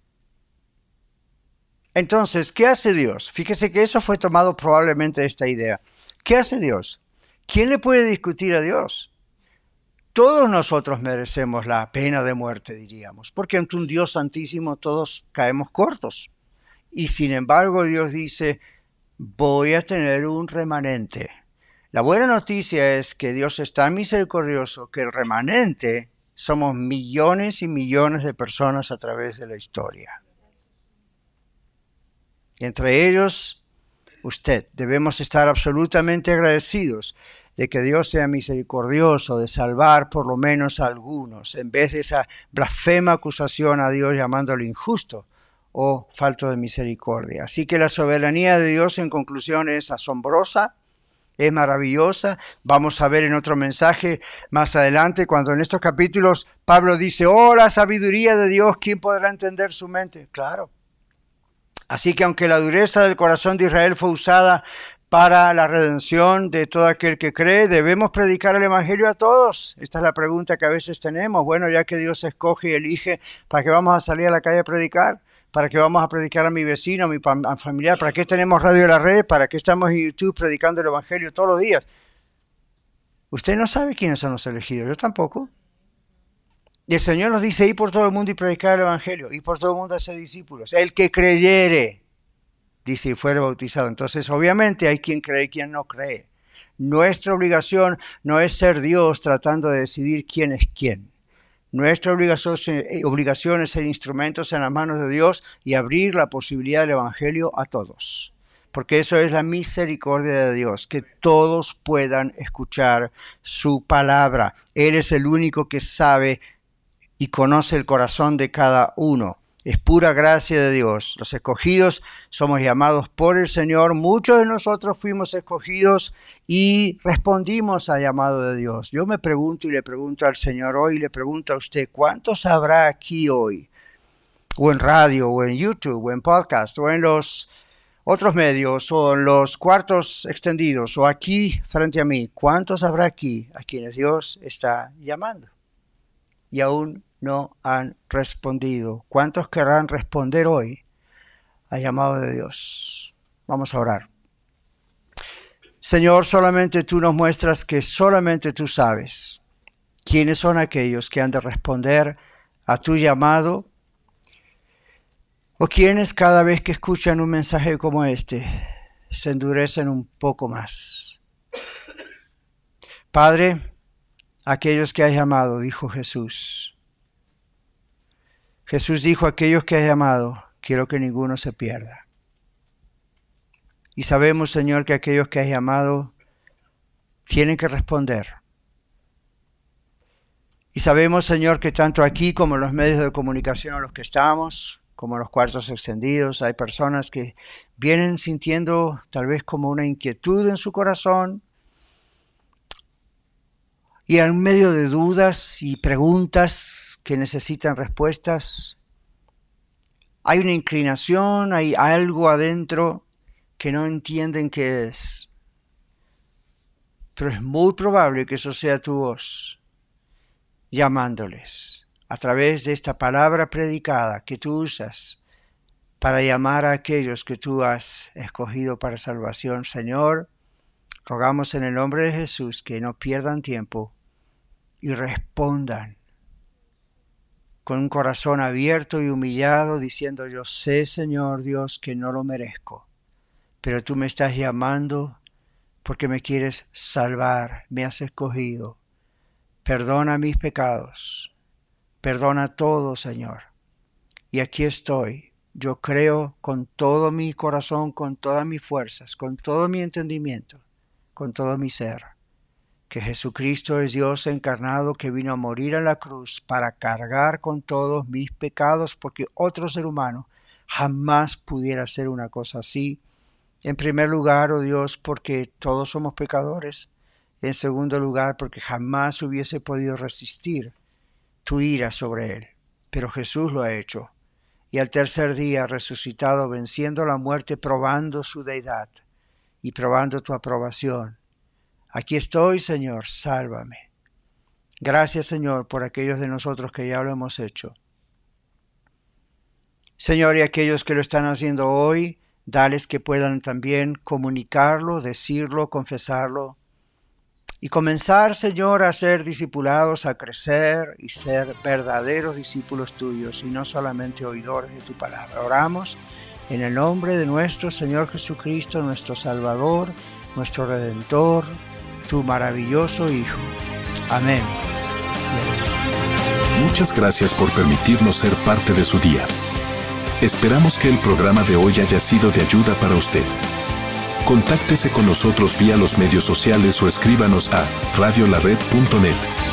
Entonces, ¿qué hace Dios? Fíjese que eso fue tomado probablemente de esta idea. ¿Qué hace Dios? ¿Quién le puede discutir a Dios? Todos nosotros merecemos la pena de muerte, diríamos, porque ante un Dios santísimo todos caemos cortos. Y sin embargo Dios dice, voy a tener un remanente. La buena noticia es que Dios es tan misericordioso que el remanente somos millones y millones de personas a través de la historia. Entre ellos, usted. Debemos estar absolutamente agradecidos de que Dios sea misericordioso, de salvar por lo menos a algunos, en vez de esa blasfema acusación a Dios llamándolo injusto o falto de misericordia. Así que la soberanía de Dios, en conclusión, es asombrosa, es maravillosa. Vamos a ver en otro mensaje más adelante, cuando en estos capítulos Pablo dice, oh, la sabiduría de Dios, ¿quién podrá entender su mente? Claro. Así que aunque la dureza del corazón de Israel fue usada para la redención de todo aquel que cree, debemos predicar el evangelio a todos. Esta es la pregunta que a veces tenemos. Bueno, ya que Dios escoge y elige, ¿para qué vamos a salir a la calle a predicar? ¿Para qué vamos a predicar a mi vecino, a mi familiar? ¿Para qué tenemos Radio La Red? ¿Para qué estamos en YouTube predicando el evangelio todos los días? Usted no sabe quiénes son los elegidos, yo tampoco. Y el Señor nos dice, ir por todo el mundo y predicar el evangelio, ir por todo el mundo a ser discípulos. El que creyere, dice, y fuere bautizado. Entonces, obviamente, hay quien cree y quien no cree. Nuestra obligación no es ser Dios tratando de decidir quién es quién. Nuestra obligación, obligación es ser instrumentos en las manos de Dios y abrir la posibilidad del evangelio a todos. Porque eso es la misericordia de Dios, que todos puedan escuchar su palabra. Él es el único que sabe y conoce el corazón de cada uno. Es pura gracia de Dios. Los escogidos somos llamados por el Señor. Muchos de nosotros fuimos escogidos y respondimos al llamado de Dios. Yo me pregunto y le pregunto al Señor hoy, y le pregunto a usted, ¿cuántos habrá aquí hoy? O en radio, o en YouTube, o en podcast, o en los otros medios, o en los cuartos extendidos, o aquí frente a mí. ¿Cuántos habrá aquí a quienes Dios está llamando? Y aún no han respondido. ¿Cuántos querrán responder hoy al llamado de Dios? Vamos a orar. Señor, solamente tú nos muestras que solamente tú sabes quiénes son aquellos que han de responder a tu llamado, o quienes cada vez que escuchan un mensaje como este se endurecen un poco más. Padre, aquellos que has llamado, dijo Jesús. Jesús dijo, aquellos que has llamado, quiero que ninguno se pierda. Y sabemos, Señor, que aquellos que has llamado tienen que responder. Y sabemos, Señor, que tanto aquí como en los medios de comunicación en los que estamos, como en los cuartos extendidos, hay personas que vienen sintiendo tal vez como una inquietud en su corazón, y en medio de dudas y preguntas que necesitan respuestas, hay una inclinación, hay algo adentro que no entienden qué es. Pero es muy probable que eso sea tu voz llamándoles a través de esta palabra predicada que tú usas para llamar a aquellos que tú has escogido para salvación. Señor, rogamos en el nombre de Jesús que no pierdan tiempo y respondan con un corazón abierto y humillado, diciendo, yo sé, Señor Dios, que no lo merezco, pero tú me estás llamando porque me quieres salvar, me has escogido. Perdona mis pecados, perdona todo, Señor. Y aquí estoy. Yo creo con todo mi corazón, con todas mis fuerzas, con todo mi entendimiento, con todo mi ser, que Jesucristo es Dios encarnado, que vino a morir en la cruz para cargar con todos mis pecados, porque otro ser humano jamás pudiera hacer una cosa así. En primer lugar, oh Dios, porque todos somos pecadores. En segundo lugar, porque jamás hubiese podido resistir tu ira sobre él. Pero Jesús lo ha hecho. Y al tercer día resucitado, venciendo la muerte, probando su deidad y probando tu aprobación. Aquí estoy, Señor, sálvame. Gracias, Señor, por aquellos de nosotros que ya lo hemos hecho. Señor, y aquellos que lo están haciendo hoy, dales que puedan también comunicarlo, decirlo, confesarlo, y comenzar, Señor, a ser discipulados, a crecer y ser verdaderos discípulos tuyos, y no solamente oidores de tu palabra. Oramos en el nombre de nuestro Señor Jesucristo, nuestro Salvador, nuestro Redentor, tu maravilloso Hijo. Amén.
Muchas gracias por permitirnos ser parte de su día. Esperamos que el programa de hoy haya sido de ayuda para usted. Contáctese con nosotros vía los medios sociales o escríbanos a radio la red punto net.